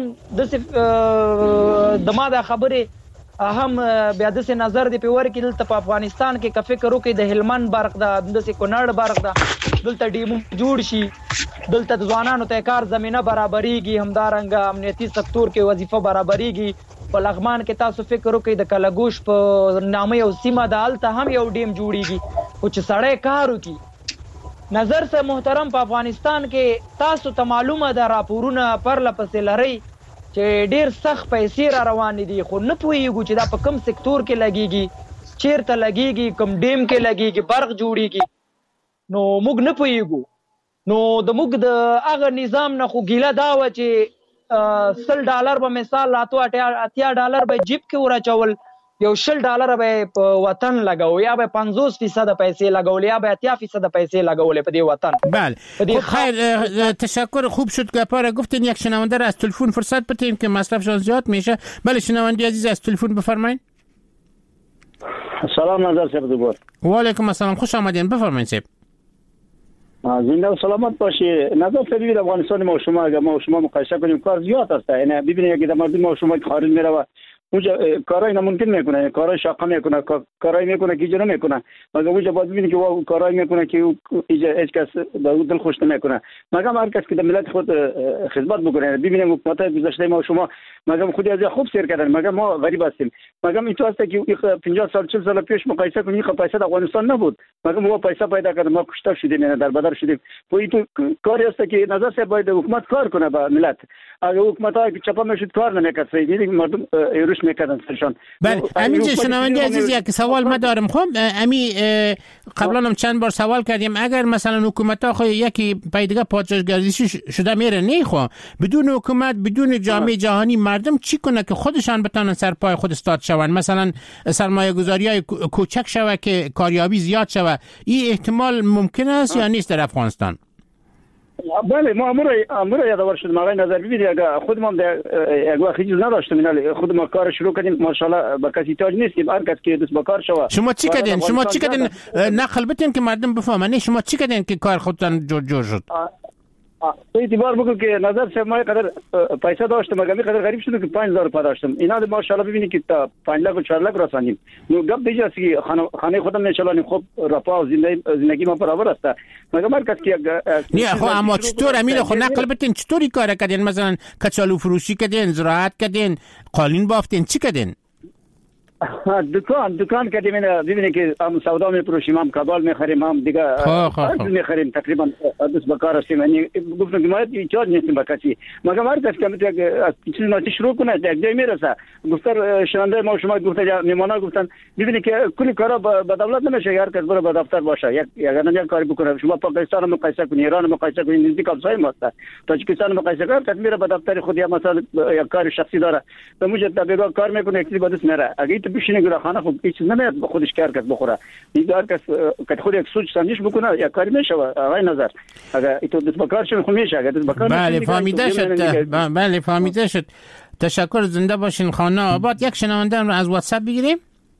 داسې د ما دا خبرې هم بیا داسې نظر دی پې ورکړي، دلته په افغانستان کې که فکر وکړئ د هلمند برق ده، داسې کونړ برق ده، دلته ډیمو جوړ شي، دلته د ځوانانو ته کار زمینه برابریږي، همدارنګه امنیتي سکتور کې وظیفه برابریږي. په لغمان کې تاسو فکر وکړئ د کلګوش په نامه یو سیمه ده، هلته هم یو ډیم جوړیږي، خو چې سړی کار وکړي. نظر صاحب محترم په افغانستان کې تاسو ته معلومه ده راپورونه پرله پسې لرئ چې ډېر سخت پیسې را روانې دي، خو نه پوهېږو چې دا په کوم سکتور کې لګېږي، چېرته لګېږي، کوم ډیم کې لګېږي، برق جوړېږي، نو موږ نه پوهېږو. نو د موږ د هغه نظام نه خو ګیله دا وه چې سل ډالر به مثال اتو اتیا ډالر به جیب کې ورچول، یو شل ډالر به په وطن لګو، یا به پنځوس فیصد پیسې لګول، یا به اتیا فیصد پیسې لګولې په دې وطن. بله خب خیر تشکر، خوب شد که پاره گفتین. یک شنونده را از تلفن فرصت بدیم که مصرفشان زیاد میشه. بله شنونده عزیز از تلفن بفرمایید. سلام نظر صاحب دوباره. و علیکم السلام، خوش آمدین، بفرمایید صاحب. زنده و سلامت باشی. نظر صاحب افغانستان ما و شما اگر ما و شما مقایسه کنیم کار زیاد است. یعنی ببینید اگه در مردم ما و شما خارج میره اونجا کارای ناممکن میکنه، کارای شاقه میکنه، کارای میکنه که اجرا میکنه، مگر اونجا باید ببینید که او کارای میکنه که اینجا هیچ کس به او دل خوش نمیکنه. مگر هر کس که در ملت خود خدمت بکنه. ببینیم حکومت گذشته ما و شما مگر خودی از خوب سیر کردن، مگر ما غریب هستیم. مگر این تو است که پنجاه سال چهل سال پیش مقایسه کنیم این پیسه در افغانستان نبود، مگر ما پیسه پیدا کردیم، ما کشته شدیم، یعنی در بدر شدیم. و این تو کاری است که نظر صاحب باید حکومت کار کنه با ملت. اگر حکومت های چپا میشد کار نمیکرد، دیدید مردم ایروش میکردن سرشان. بله امین جان شنونده عزیز یک سوال ما دارم. خب امی قبلا هم چند بار سوال کردیم اگر مثلا حکومت ها خو یکی پیدگاه پادشاهگردشی شده میره نه خو بدون حکومت بدون جامعه جهانی مردم چی کنه که خودشان بتونن سر پای خود استاد شون، مثلا سرمایه گذاری های کوچک شوه که کاریابی زیاد شوه، این احتمال ممکن است یا نیست در افغانستان؟ بله ما امور امور یادآور شدم آقای نظر. ببینید اگر خودمان در یک وقت چیز نداشتیم اینا خود ما کار شروع کردیم ماشاءالله با کسی تاج نیستیم هر کس که دوست با کار شود. شما چی کردین؟ شما چی کردین؟ نقل بتین که مردم بفهمن شما چی کردین که کار خودتان جور جور شد؟ اعتبار بگو که نظر صاحب ما قدر پیسه داشتم مگر می قدر غریب شد که پنج هزار روپیه داشتم. اینا ماشاءالله ببینید که تا پنج لاک و چهار لاک رساندیم. نو گپ دیگه است که خانه خانه خودم میچلانیم. خب رفاه و زندگی زندگی ما برابر است. مگر هر کس که نه خب اما چطور امیر خود نقل بتین چطوری کار کردین؟ مثلا کچالو فروشی کردین، زراعت کردین، قالین بافتین، چی کردین؟ دکان دکان کردیم. ببینید که هم سودا می‌فروشیم، هم کابل می‌خریم، هم دیگه هر چیز می‌خریم. تقریبا دوست بکار هستیم. یعنی گفتم که ما ایجاد نیستیم با کسی. مگر هر کس که می‌تونه چیز ناتی شروع کنه یک جای میرسه. گفتار شنونده ما شما گفته میمانا گفتن ببینید که کلی کارا با دولت نمیشه. هر کس بره به دفتر باشه یک یک نه کاری بکنه. شما پاکستان مقایسه کنید، ایران مقایسه کنید، نزدیک همسایه ما است. تاجیکستان مقایسه کنید، کس میره به دفتر خود یا مثلا یک کار شخصی داره. به موجب تبلیغ کار میکنه، یک چیزی با دست میره. اگه تو بشینه گلخانه خب هیچ چیز نمیاد به خودش کار کرد بخوره. این هر کس که خود یک سوچ سنجش بکنه یک کاری میشه. آقای نظر اگه تو دست بکار شون خب میشه. اگه دست بکار بله فهمیده شد. بله فهمیده شد. تشکر. زنده باشین خانه آباد. یک شنونده رو از واتساپ بگیریم.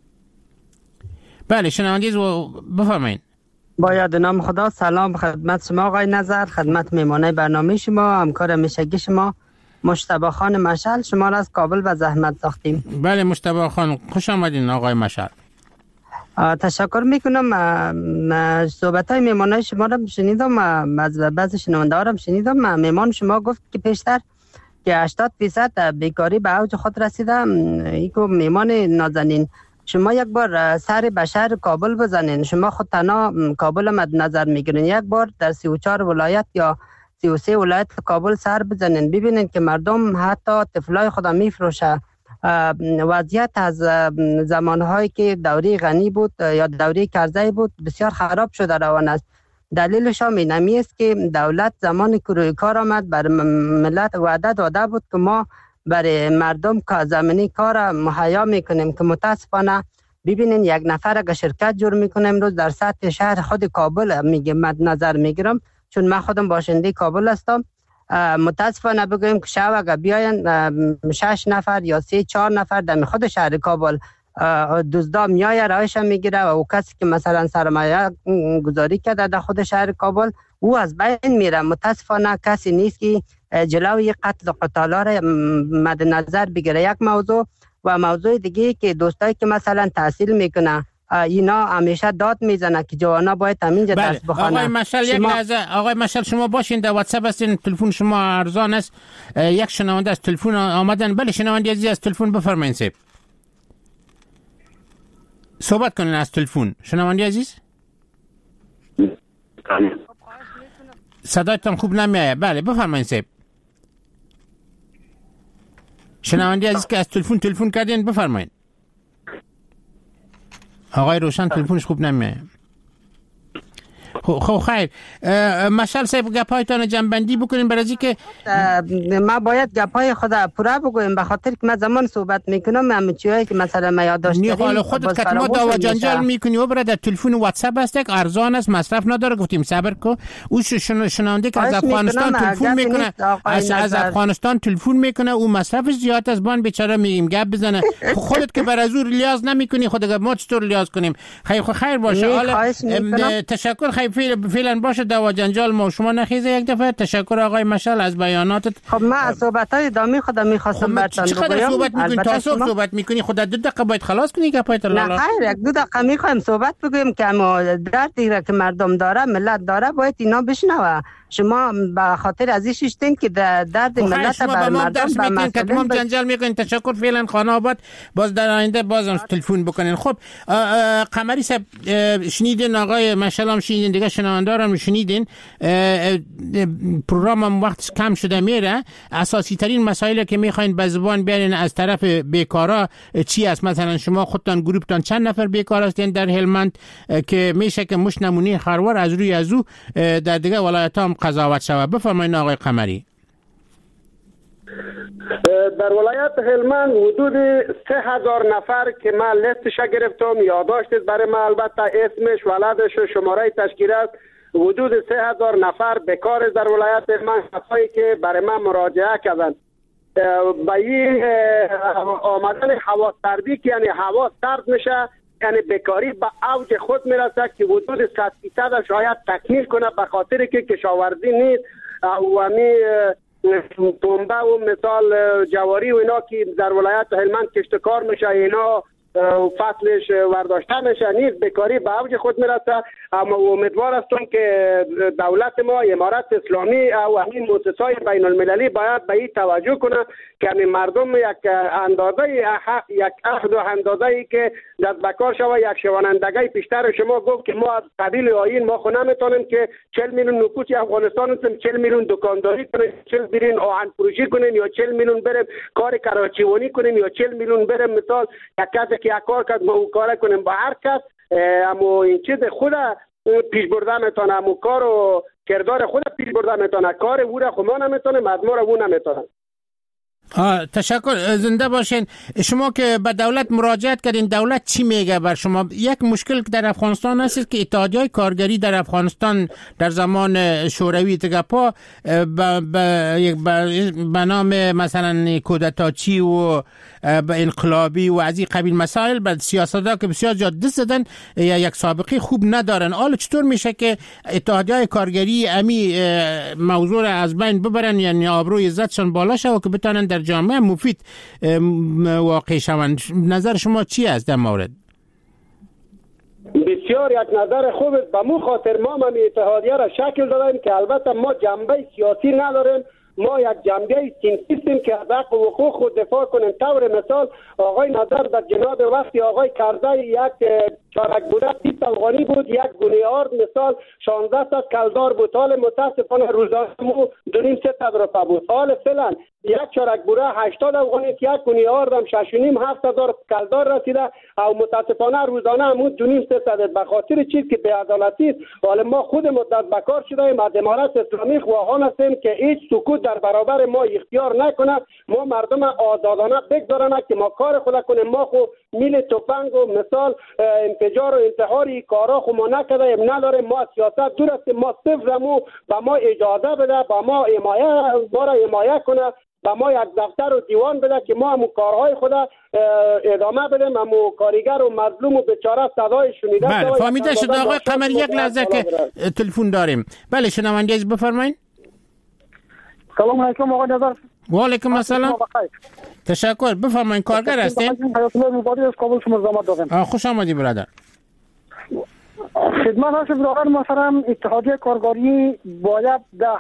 بله شنونده بفرمایید. با یاد نام خدا. سلام خدمت شما آقای نظر، خدمت میمانه برنامه شما، همکار همیشگی شما مجتبی خان مشعل. شما را از کابل به زحمت ساختیم. بله مجتبی خان خوش آمدین آقای مشعل. تشکر میکنم. صحبت های میمانه شما را شنیدم، از بعضی شنونده ها را شنیدم. میمان شما گفت که پیشتر که هشتاد درصد بیکاری به اوج خود رسیده. ایکو میمان نازنین شما یک بار سر به شهر کابل بزنین. شما خود تنها کابل مد نظر میگیرین. یک بار در سی و چهار ولایت یا سی و سه ولایت کابل سر بزنین، ببینین که مردم حتی طفلای خدا میفروشه. وضعیت از زمانهایی که دوره غنی بود یا دوره کرزی بود بسیار خراب شده روان است. دلیلش هم اینمی است که دولت زمان که کار آمد بر ملت وعده داده بود که ما برای مردم که زمینی کار مهیا میکنیم، که متاسفانه ببینین یک نفر اگه شرکت جور میکنه امروز در سطح شهر خود کابل میگه مد نظر میگیرم چون من خودم باشنده کابل هستم. متاسفانه بگویم که شب اگه بیاین شش نفر یا سه چهار نفر در خود شهر کابل دزدا میایه رایش میگیره و او کسی که مثلا سرمایه گذاری کرده در خود شهر کابل او از بین میره. متاسفانه کسی نیست که جلوی قتل و قتالا را مد نظر بگیره. یک موضوع و موضوع دیگه که دوستایی که مثلا تحصیل میکنه اینا همیشه داد میزنه که جوانا باید همینجا بله. درس بخونه. آقای مشعل یک لحظه آقای مشعل شما باشین در واتساپ هستین، تلفن شما ارزان است. یک شنونده از تلفن آمدن. بله شنونده عزیز از تلفن بفرمایید. سیب صحبت کنین از تلفن. شنونده عزیز صدایتان خوب نمیاد. بله بفرمایید. سیب شنونده عزیز که از تلفن تلفن کردین بفرمایید. آقای روشن تلفنش خوب نمیاد. خب خیر مشعل صاحب گپایتان جنبندی بکنین برای از که ما باید گپای خود پورا بگویم به خاطر که من زمان صحبت میکنم همه چیزایی که مثلا ما یادداشت داریم. نه حالا خودت که ما دعوا جنجال میکنی و برای در تلفن واتساپ است که ارزان است مصرف نداره. گفتیم صبر کو. او شنونده که از افغانستان تلفن میکنه از از افغانستان تلفن میکنه او مصرفش زیاد است. بان بیچاره میگیم گپ بزنه. خودت که برای زور لیاز نمیکنی خودت ما چطور لیاز کنیم؟ خیر خیر باشه. حالا تشکر. خیر فعلا باشه دعوا جنجال ما شما نخیزه یک دفعه. تشکر آقای مشعل از بیاناتت. خب من صحبت‌های ادامه خودم می‌خواستم براتون بگم. چقدر صحبت می‌کنی؟ تا صبح صحبت می‌کنی. خودت دو دقیقه باید خلاص کنی گپایت لالا. نه خیر یک دو دقیقه می‌خوایم صحبت بگیم که ما دردی را که مردم داره ملت داره باید اینا بشنوه. شما به خاطر ازش شتین که درد ملت بر مردم به مسئله تمام جنجال می‌کنین. تشکر. فعلا خانه آباد باز در آینده بازم تلفن بکنین. خب قمری صاحب شنیدین آقای مشعل هم شنیدین دیگه شنونده هم شنیدین. پروگرام هم وقت کم شده میره. اساسی ترین مسائلی که میخواین به زبان بیارین از طرف بیکارا چی است؟ مثلا شما خودتان گروپتان چند نفر بیکار هستین در هلمند که میشه که مش نمونه خروار از روی از او در دیگه ولایت هم قضاوت شود. بفرمایید آقای قمری. در ولایت هلمند حدود سه هزار نفر که من لیستش گرفتم یادداشت برای من البته اسمش ولدش و شماره تشکیل است حدود سه هزار نفر بیکار در ولایت من، کسایی که برای من مراجعه کردن. با این آمدن هوا سردی که یعنی هوا سرد میشه، یعنی بیکاری به اوج خود میرسه که حدود صد فیصد شاید تکمیل کنه، به خاطر که کشاورزی نیست و همی پنبه و مثال جواری و اینا که در ولایت هلمند کشتکار میشه، اینا فصلش ورداشته میشه، نیست، بیکاری به اوج خود میرسه. اما امیدوار هستم که دولت ما، امارت اسلامی و همین مؤسسات بین المللی باید به این توجه کنه که همین مردم یک اندازه یک عهد و اندازه ای که دست بکار شوه. یک شوانندگی پیشتر شما گفت که ما از قبیل آیین ما خو نمیتونیم که چهل میلیون نفوس افغانستان هستیم، چهل میلیون دکانداری کنیم، چهل میلیون آهن فروشی کنیم، یا چهل میلیون بریم کار کراچیوانی کنیم، یا چهل میلیون بریم مثال یک کسی که یک کار کرد ما اون کار کنیم. با هر کس اما این چیز خود پیش برده میتونه، اما کار و کردار خود پیش برده میتونه، کار او را خو ما نمیتونیم، از ما را او نمیتونیم. تشکر، زنده باشین. شما که به دولت مراجعت کردین، دولت چی میگه بر شما؟ یک مشکل که در افغانستان هست که اتحادیه‌های کارگری در افغانستان در زمان شوروی تگپا به نام مثلا کودتاچی و انقلابی و از این قبیل مسائل به سیاست‌ها که بسیار زیاد دست زدن یک سابقه خوب ندارن. حالا چطور میشه که اتحادیه‌های کارگری امی موضوع از بین ببرن، یعنی آبروی عزتشان بالا شه و که بتونن در جامعه مفید واقع شوند؟ نظر شما چی است در مورد؟ بسیار یک نظر خوب است. به مو خاطر ما هم اتحادیه را شکل دادیم که البته ما جنبه سیاسی نداریم، ما یک جنبه سیاسی هستیم که از حق و حقوق خود دفاع کنیم. طور مثال آقای نظر در جناب وقتی آقای کرده یک چارک بوده بیست افغانی بود، یک گونیارد مثال شانزده تا کلدار بود. حال متاسفانه روزانه مو دو نیم سه صد روپیه بود. حال فعلا یک چارک بوده هشتاد افغانی، یک گونیارد هم شش و نیم هفت هزار کلدار رسیده و متاسفانه روزانه همون دو نیم سه صد. به خاطر چیز که بی‌عدالتی است. حالا ما خود مدت بکار شده ایم، از امارت اسلامی خواهان هستیم که هیچ سکوت در برابر ما اختیار نکنه، ما مردم آزادانه بگذارن که ما کار خود کنیم. ما خو میل توفنگ و مثال انفجار و انتحاری کارا خو ما نکردیم، نداریم. ما سیاست دور هستیم، ما صفر مو با ما اجازه بده، با ما حمایت بارا حمایت کنه، با ما یک دفتر و دیوان بده که ما همون کارهای خود ادامه بدیم، همون کارگر و مظلوم و بیچاره صدای شنیده. بله فهمیده شد آقای قمر. یک لحظه که تلفن داریم. بله شنونده از بفرمایید. سلام علیکم آقای نظر. و علیکم السلام. تشکر، بفرمایید. کارگر هستین؟ حیات الله مبارک از کابل شما زحمت دادم. خوش آمدید برادر. خدمت هست برادر محترم، اتحادیه کارگری باید ده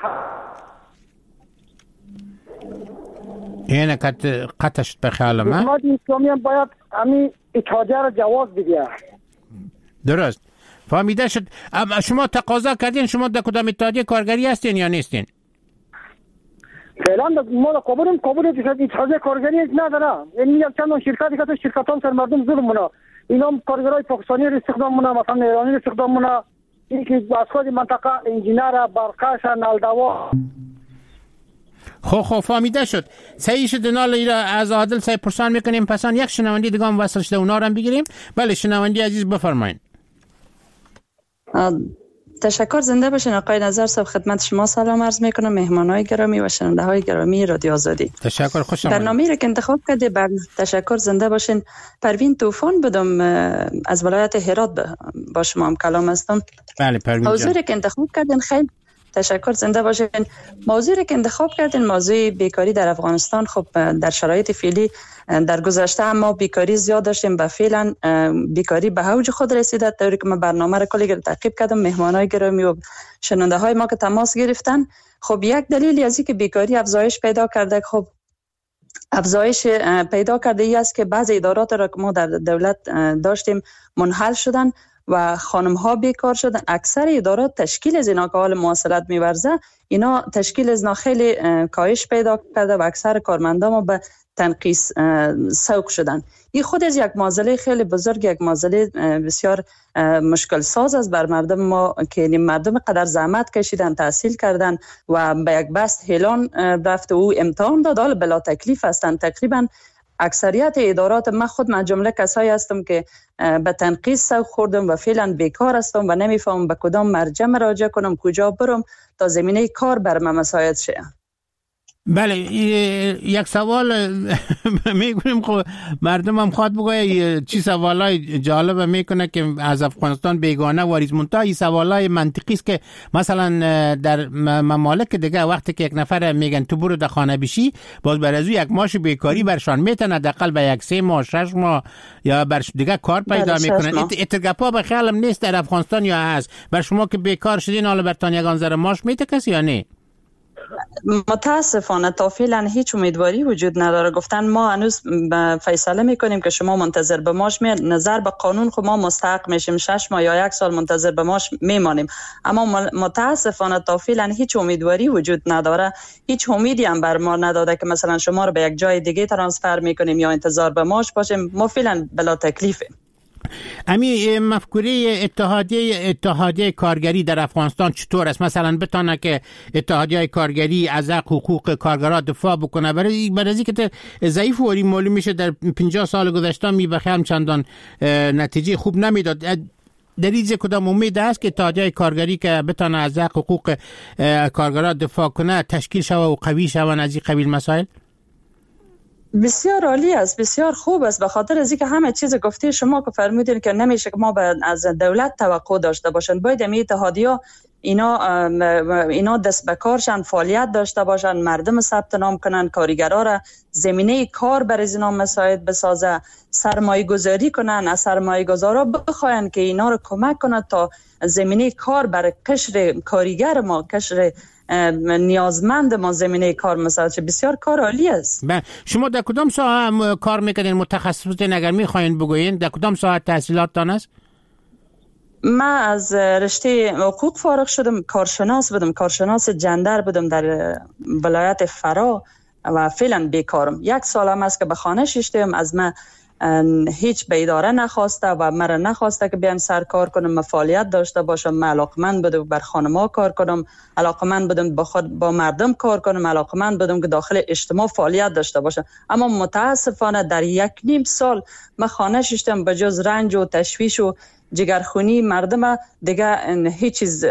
اینه کت قطعش به خیال من جمهوری اسلامی هم باید همین اتحادیه را جواز بده. درست فهمیده شد. شما تقاضا کردین، شما در کدام اتحادیه کارگری هستین یا نیستین؟ فعلا ما قبولیم قبول اتحادیه کارگری نداره. این یک چند شرکتی که شرکتان سر مردم ظلم مونه، اینا هم کارگرای پاکستانی رو استخدام مونه، مثلا ایرانی رو استخدام مونه، این که از خود منطقه انجینر برقش نلدوا. خب خب فهمیده شد. صحیح شد. نال ایرا از عادل صاحب پرسان میکنیم. پسان یک شنوندی دیگه هم وصل شده، اونا رو هم بگیریم. بله شنوندی عزیز بفرمایید. تشکر، زنده باشین آقای نظر صاحب. خدمت شما سلام عرض میکنم، مهمانای گرامی و شنونده های گرامی رادیو آزادی. تشکر، خوش آمدید. برنامه‌ای را که انتخاب کرده بر... تشکر، زنده باشین. پروین طوفان بدم از ولایت هرات با شما هم کلام هستم. بله پروین جان. موضوعی که انتخاب کردین خیلی تشکر، زنده باشین. موضوعی که انتخاب کردین موضوع بیکاری در افغانستان. خب در شرایط فعلی در گذشته ما بیکاری زیاد داشتیم و فعلا بیکاری به اوج خود رسیده. طوری که من برنامه را کلی تعقیب کردم، مهمانای گرامی و شنونده های ما که تماس گرفتن، خب یک دلیلی از اینکه بیکاری افزایش پیدا کرده، خب افزایش پیدا کرده ای است که بعضی ادارات را که ما در دولت داشتیم منحل شدن و خانم ها بیکار شدن. اکثر ادارات تشکیل از اینا که حال مواصلات می‌ورزه، اینا تشکیل از اینا خیلی کاهش پیدا کرده و اکثر کارمندان ما به تنقیص سوق شدن. این خود از یک معضله خیلی بزرگ، یک معضله بسیار مشکل ساز است بر مردم ما که مردم قدر زحمت کشیدن، تحصیل کردن و به یک بست هلان رفت و امتحان داد، حالا بلا تکلیف هستن. تقریبا اکثریت ادارات، من خود من جمله کسایی هستم که به تنقیص سوق خوردم و فعلا بیکار هستم و نمیفهمم به کدام مرجع مراجعه کنم، کجا برم تا زمینه کار بر من مساعد شه. بله، یک سوال میگویم خب مردم هم خواد بگوی چی سوالای جالب میکنه که از افغانستان بیگانه واریز منتها این سوالای منطقی است که مثلا در ممالک دیگه وقتی که یک نفر میگن تو برو در خانه بشی، باز بر از یک ماش بیکاری برشان میتونه حداقل به یک سه ماه شش ماه یا بر دیگه کار پیدا میکنن. اترگپا به خیالم نیست در افغانستان یا هست بر شما که بیکار شدین حالا برتان یگان ذره ماش میته کسی یا نه؟ متاسفانه تا فعلا هیچ امیدواری وجود نداره. گفتن ما هنوز فیصله میکنیم که شما منتظر به ماش می نظر به قانون خود ما مستحق میشیم شش ماه یا یک سال منتظر به ماش میمانیم، اما متاسفانه تا فعلا هیچ امیدواری وجود نداره. هیچ امیدی هم بر ما نداده که مثلا شما رو به یک جای دیگه ترانسفر میکنیم یا انتظار به ماش باشیم. ما فعلا بلا تکلیفیم. امی مفکوره اتحادیه اتحادیه کارگری در افغانستان چطور است؟ مثلا بتونه که اتحادیه کارگری از حقوق کارگران دفاع بکنه، برای برای اینکه ضعیف و معلوم میشه در پنجاه سال گذشته می بخیر چندان نتیجه خوب نمیداد. در این کدام امید است که اتحادیه کارگری که بتونه از حقوق کارگران دفاع کنه تشکیل شود و قوی شود از این قبیل مسائل؟ بسیار عالی است، بسیار خوب است، به خاطر از اینکه همه چیز گفته شما که فرمودین که نمیشه که ما از دولت توقع داشته باشند، باید این اتحادیه اینا اینا دست به کارشن، فعالیت داشته باشن، مردم ثبت نام کنن، کارگرا را زمینه کار برای اینا مساعد بسازه، سرمایه گذاری کنن، از سرمایه گذارا بخواین که اینا رو کمک کنن تا زمینه کار برای قشر کارگر ما، قشر نیازمند ما زمینه کار مساعد. بسیار کار عالی است. شما در کدام ساحه کار میکنین؟ متخصص بودین اگر میخواین بگوین در کدام ساحه تحصیلاتتان است؟ من از رشته حقوق فارغ شدم، کارشناس بودم، کارشناس جندر بودم در ولایت فرا و فعلا بیکارم. یک سال هم است که به خانه ششتم، از من هیچ به اداره نخواسته و مرا نخواسته که بیام سر کار کنم، من فعالیت داشته باشم. من علاقمند بودم بر خانما کار کنم، علاقمند بودم با خود با مردم کار کنم، علاقمند بودم که داخل اجتماع فعالیت داشته باشم. اما متاسفانه در یک نیم سال من خانه ششتم، به جز رنج و تشویش و جگرخونی مردم دیگه هیچ چیز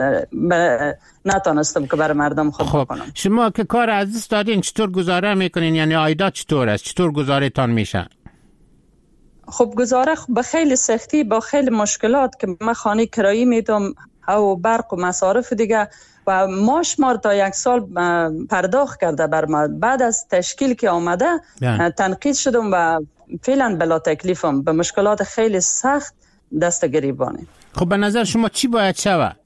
نتونستم که برای مردم خود خب بکنم. شما که کار از دست دادین چطور گزاره میکنین؟ یعنی عایدات چطور است؟ چطور گزاره تان میشه؟ خب گزاره به خیلی سختی، با خیلی مشکلات که من خانه کرایی میدم او برق و مصارف دیگه و ماش مار تا یک سال پرداخت کرده بر ما. بعد از تشکیل که آمده تنقید شدم و فعلا بلا تکلیفم، به مشکلات خیلی سخت دست گریبانه. خب به نظر شما چی باید شود؟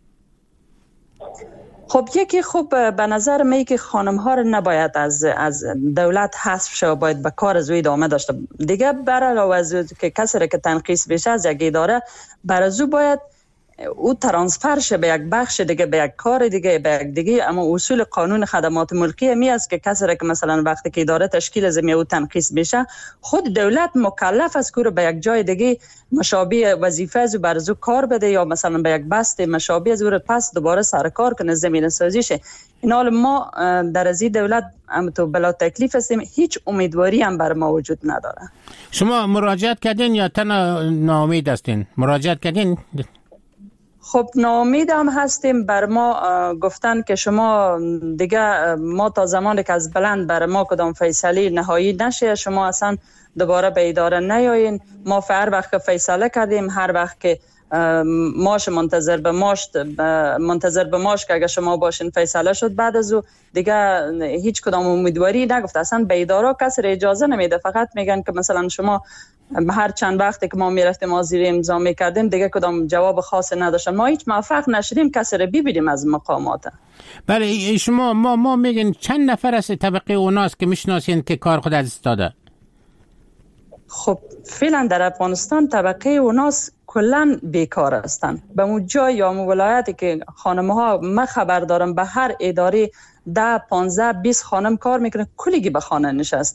خب یکی خوب به نظر می که خانم ها رو نباید از از دولت حذف شه، باید به کار از او ادامه داشته. دیگه برای از که کسی را که تنقیص بشه از یک اداره، برای او باید او ترانسفر شه به یک بخش دیگه، به یک کار دیگه، به یک دیگه. اما اصول قانون خدمات ملکی می است که کسی را که مثلا وقتی که اداره تشکیل از می او تنقیص بشه، خود دولت مکلف است که رو به یک جای دیگه مشابه وظیفه از بر از کار بده یا مثلا به یک بست مشابه از رو پس دوباره سر کار کنه، زمینه سازی شه. این حال ما در از دولت هم تو بلا تکلیف هستیم، هیچ امیدواری هم بر ما وجود نداره. شما مراجعت کردین یا تنها ناامید هستین؟ مراجعت کردین؟ خب ناامید هم هستیم. بر ما گفتن که شما دیگه ما تا زمانی که از بلند بر ما کدام فیصله نهایی نشه شما اصلا دوباره به اداره نیایین. ما هر وقت که فیصله کردیم، هر وقت که ماش منتظر به ماش منتظر به ماش که اگه شما باشین فیصله شد، بعد از او دیگه هیچ کدام امیدواری نگفت. اصلا به اداره کسی اجازه نمیده، فقط میگن که مثلا شما هر چند وقتی که ما میرفتیم آذری امضا میکردیم دیگه کدام جواب خاص نداشتن. ما هیچ موفق نشدیم کسی رو ببینیم از مقامات. بله شما ما ما میگن چند نفر از طبقه اوناست که میشناسین که کار خود از دست داده؟ خب فعلا در افغانستان طبقه اوناس کلا بیکار هستن. به اون جای یا اون ولایتی که خانم ها من خبر دارم به هر اداره ده پانزده بیست خانم کار میکنه، کلیگی به خانه نشستن.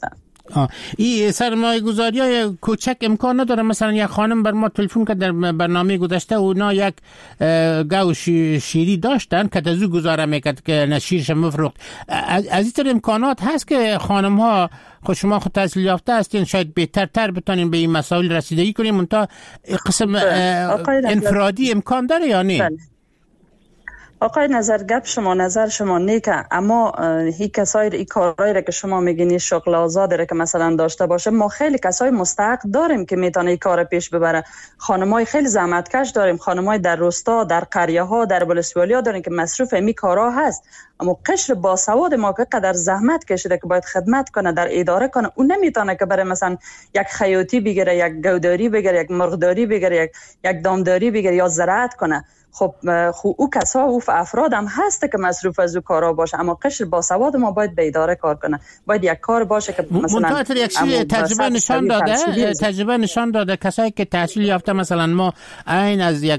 این سرمایه گذاری های کوچک امکان نداره؟ مثلا یک خانم بر ما تلفن کرد در برنامه گذشته، اونا یک گاو شیری داشتن که تزو گذاره میکرد که نشیرش مفروخت. از این طور امکانات هست که خانم ها خود شما خود تحصیل یافته هستین، شاید بهتر تر بتونین به این مسائل رسیدگی کنیم، منتها قسم انفرادی امکان داره یا نه؟ آقای نظر گپ شما نظر شما نیکه، اما هی کسای این کارهایی را که شما میگین شغل آزادی را که مثلا داشته باشه، ما خیلی کسای مستحق داریم که میتونه این کار پیش ببره. خانمای خیلی زحمتکش داریم، خانمای در روستا، در قریه ها، در ولسوالی ها داریم که مصروف این کارها هست، اما قشر باسواد ما که قدر زحمت کشیده که باید خدمت کنه، در اداره کنه، اون نمیتونه که برای مثلا یک خیاطی بگیره، یک گوداری بگیره، یک مرغداری بگیره، یک یک دامداری بگیره یا زراعت کنه. خب خو او کسا و افراد هم هسته که مصروف از او کارا باشه، اما قشر باسواد ما باید به اداره کار کنه، باید یک کار باشه که مثلا یک تجربه نشان داده تجربه نشان داده کسایی که تحصیل یافته، مثلا ما عین از یک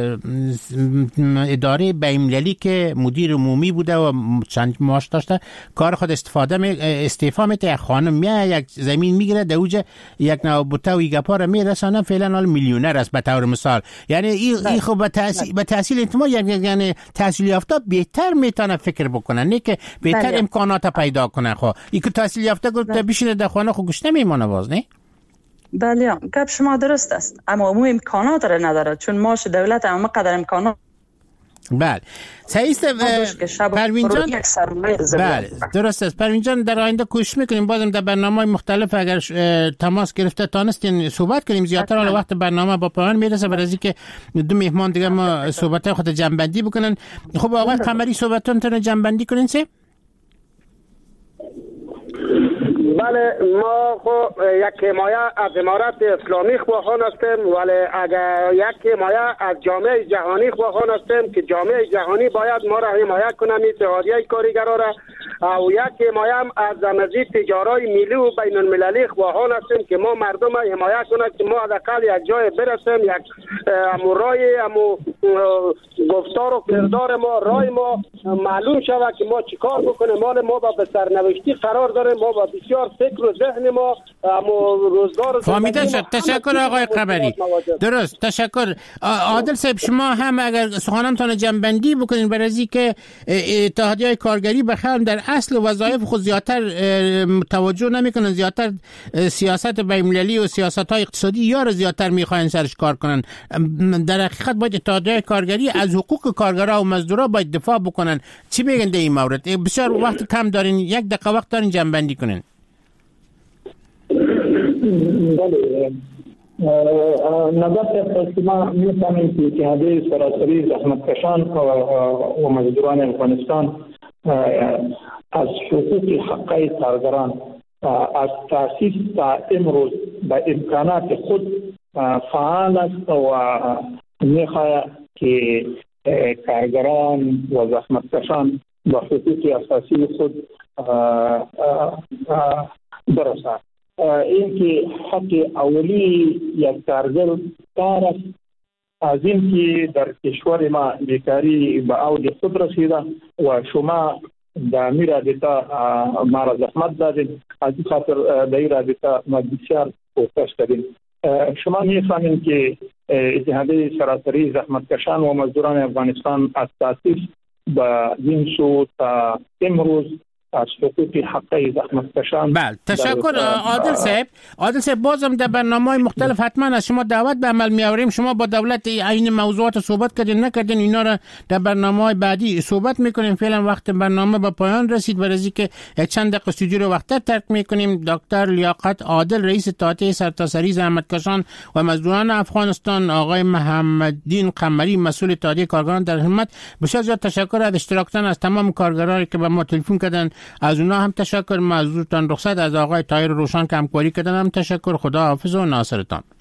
اداره بین‌المللی که مدیر عمومی بوده و چند معاش داشته، کار خود استفاده می استعفا میده، خانم میاد یک زمین میگیره، در اوج یک نو بوته و گپا رو میرسانه، فعلا حال میلیونر است به طور مثال. یعنی این خب به تحصیل به تحصیل انتما یعنی تحصیل یافته بهتر میتونه فکر بکنه، نه که بهتر امکانات پیدا کنه. خب این که تحصیل یافته گفت بشینه در خانه خود گوش نمیمونه باز، نه؟ بله گپ شما درست است، اما اون امکانات را نداره، چون ماش دولت هم قدر امکانات. بله صحیح است پروین جان. بله درست است پروین جان، در آینده کوشش میکنیم بازم در برنامه‌های مختلف اگر تماس گرفته تانستین صحبت کنیم زیاتر. حالا وقت برنامه با پایان میرسه، برای اینکه دو مهمان دیگه ما صحبت خود جنبندی بکنن. خب آقای قمری صحبتتون جنبندی کنین سه. بله ما خب یک حمایه از امارت اسلامی خواهان هستیم، ولی اگر یک حمایه از جامعه جهانی خواهان هستیم که جامعه جهانی باید ما را حمایت کنه، اتحادیه کارگران را، و یک حمایه از مزید تجارای ملی و بین المللی خواهان هستیم که ما مردم را حمایت کنه که ما حداقل یک جای برسیم، یک امو رای امو گفتار و کردار ما رای ما معلوم شود که ما چیکار بکنیم. مال ما با به سرنوشتی قرار داریم، ما با بسیار فکر و ذهن ما اما روزگار فهمیده شد. تشکر آقای قمری. درست تشکر. عادل صاحب شما هم اگر سخنانتان جنبندی بکنین برای اینکه اتحادیه کارگری بخیر در اصل وظایف خود زیاتر توجه نمیکنن، زیاتر سیاست بین‌المللی و سیاست‌های اقتصادی یا را زیاتر میخواین سرش کار کنن. در حقیقت باید اتحادیه کارگری از حقوق کارگرها و مزدورا باید دفاع بکنن. چی میگن در این مورد؟ بسیار وقت کم دارین، یک دقیقه وقت دارین جنبندی کنین. بله نظر ما می‌فهمیم که اتحادیه سراسری زحمتکشان و مزدوران افغانستان از حقوق حقوقی کارگران از تأسیس تا امروز با امکانات خود فعال است و می‌خواهد که کارگران و زحمتکشان با حقوق اساسی خود برسند. این که حق اولی یک کارگر کار است. از این که در کشور ما بیکاری به اوج خود رسیده و شما در این رابطه ما را زحمت دادید، از این خاطر در این رابطه ما بسیار کوشش کردیم. شما می‌فهمید که اتحادیه سراسری زحمتکشان و مزدوران افغانستان از تأسیس به این سو تا امروز از حقوق حقوقی زحمتکشان. بله تشکر عادل صاحب. عادل صاحب بازم در برنامه‌های مختلف حتما از شما دعوت به عمل می‌آوریم. شما با دولت این موضوعات صحبت کردین نکردین، اینا را در برنامه‌های بعدی صحبت می‌کنیم. فعلا وقت برنامه به پایان رسید، برای اینکه چند دقیقه استودیو رو وقت ترک می‌کنیم. دکتر لیاقت عادل رئیس اتحادیه سرتاسری زحمتکشان و مزدوران افغانستان، آقای محمددین قمری مسئول اتحادیه کارگران در خدمت. بسیار زیاد تشکر از اشتراکتان از تمام کارگرانی که به ما تلفن کردن، از اونا هم تشکر. معذورتان رخصت. از آقای طاهر روشن که همکاری کردن هم تشکر. خدا حافظ و ناصرتان.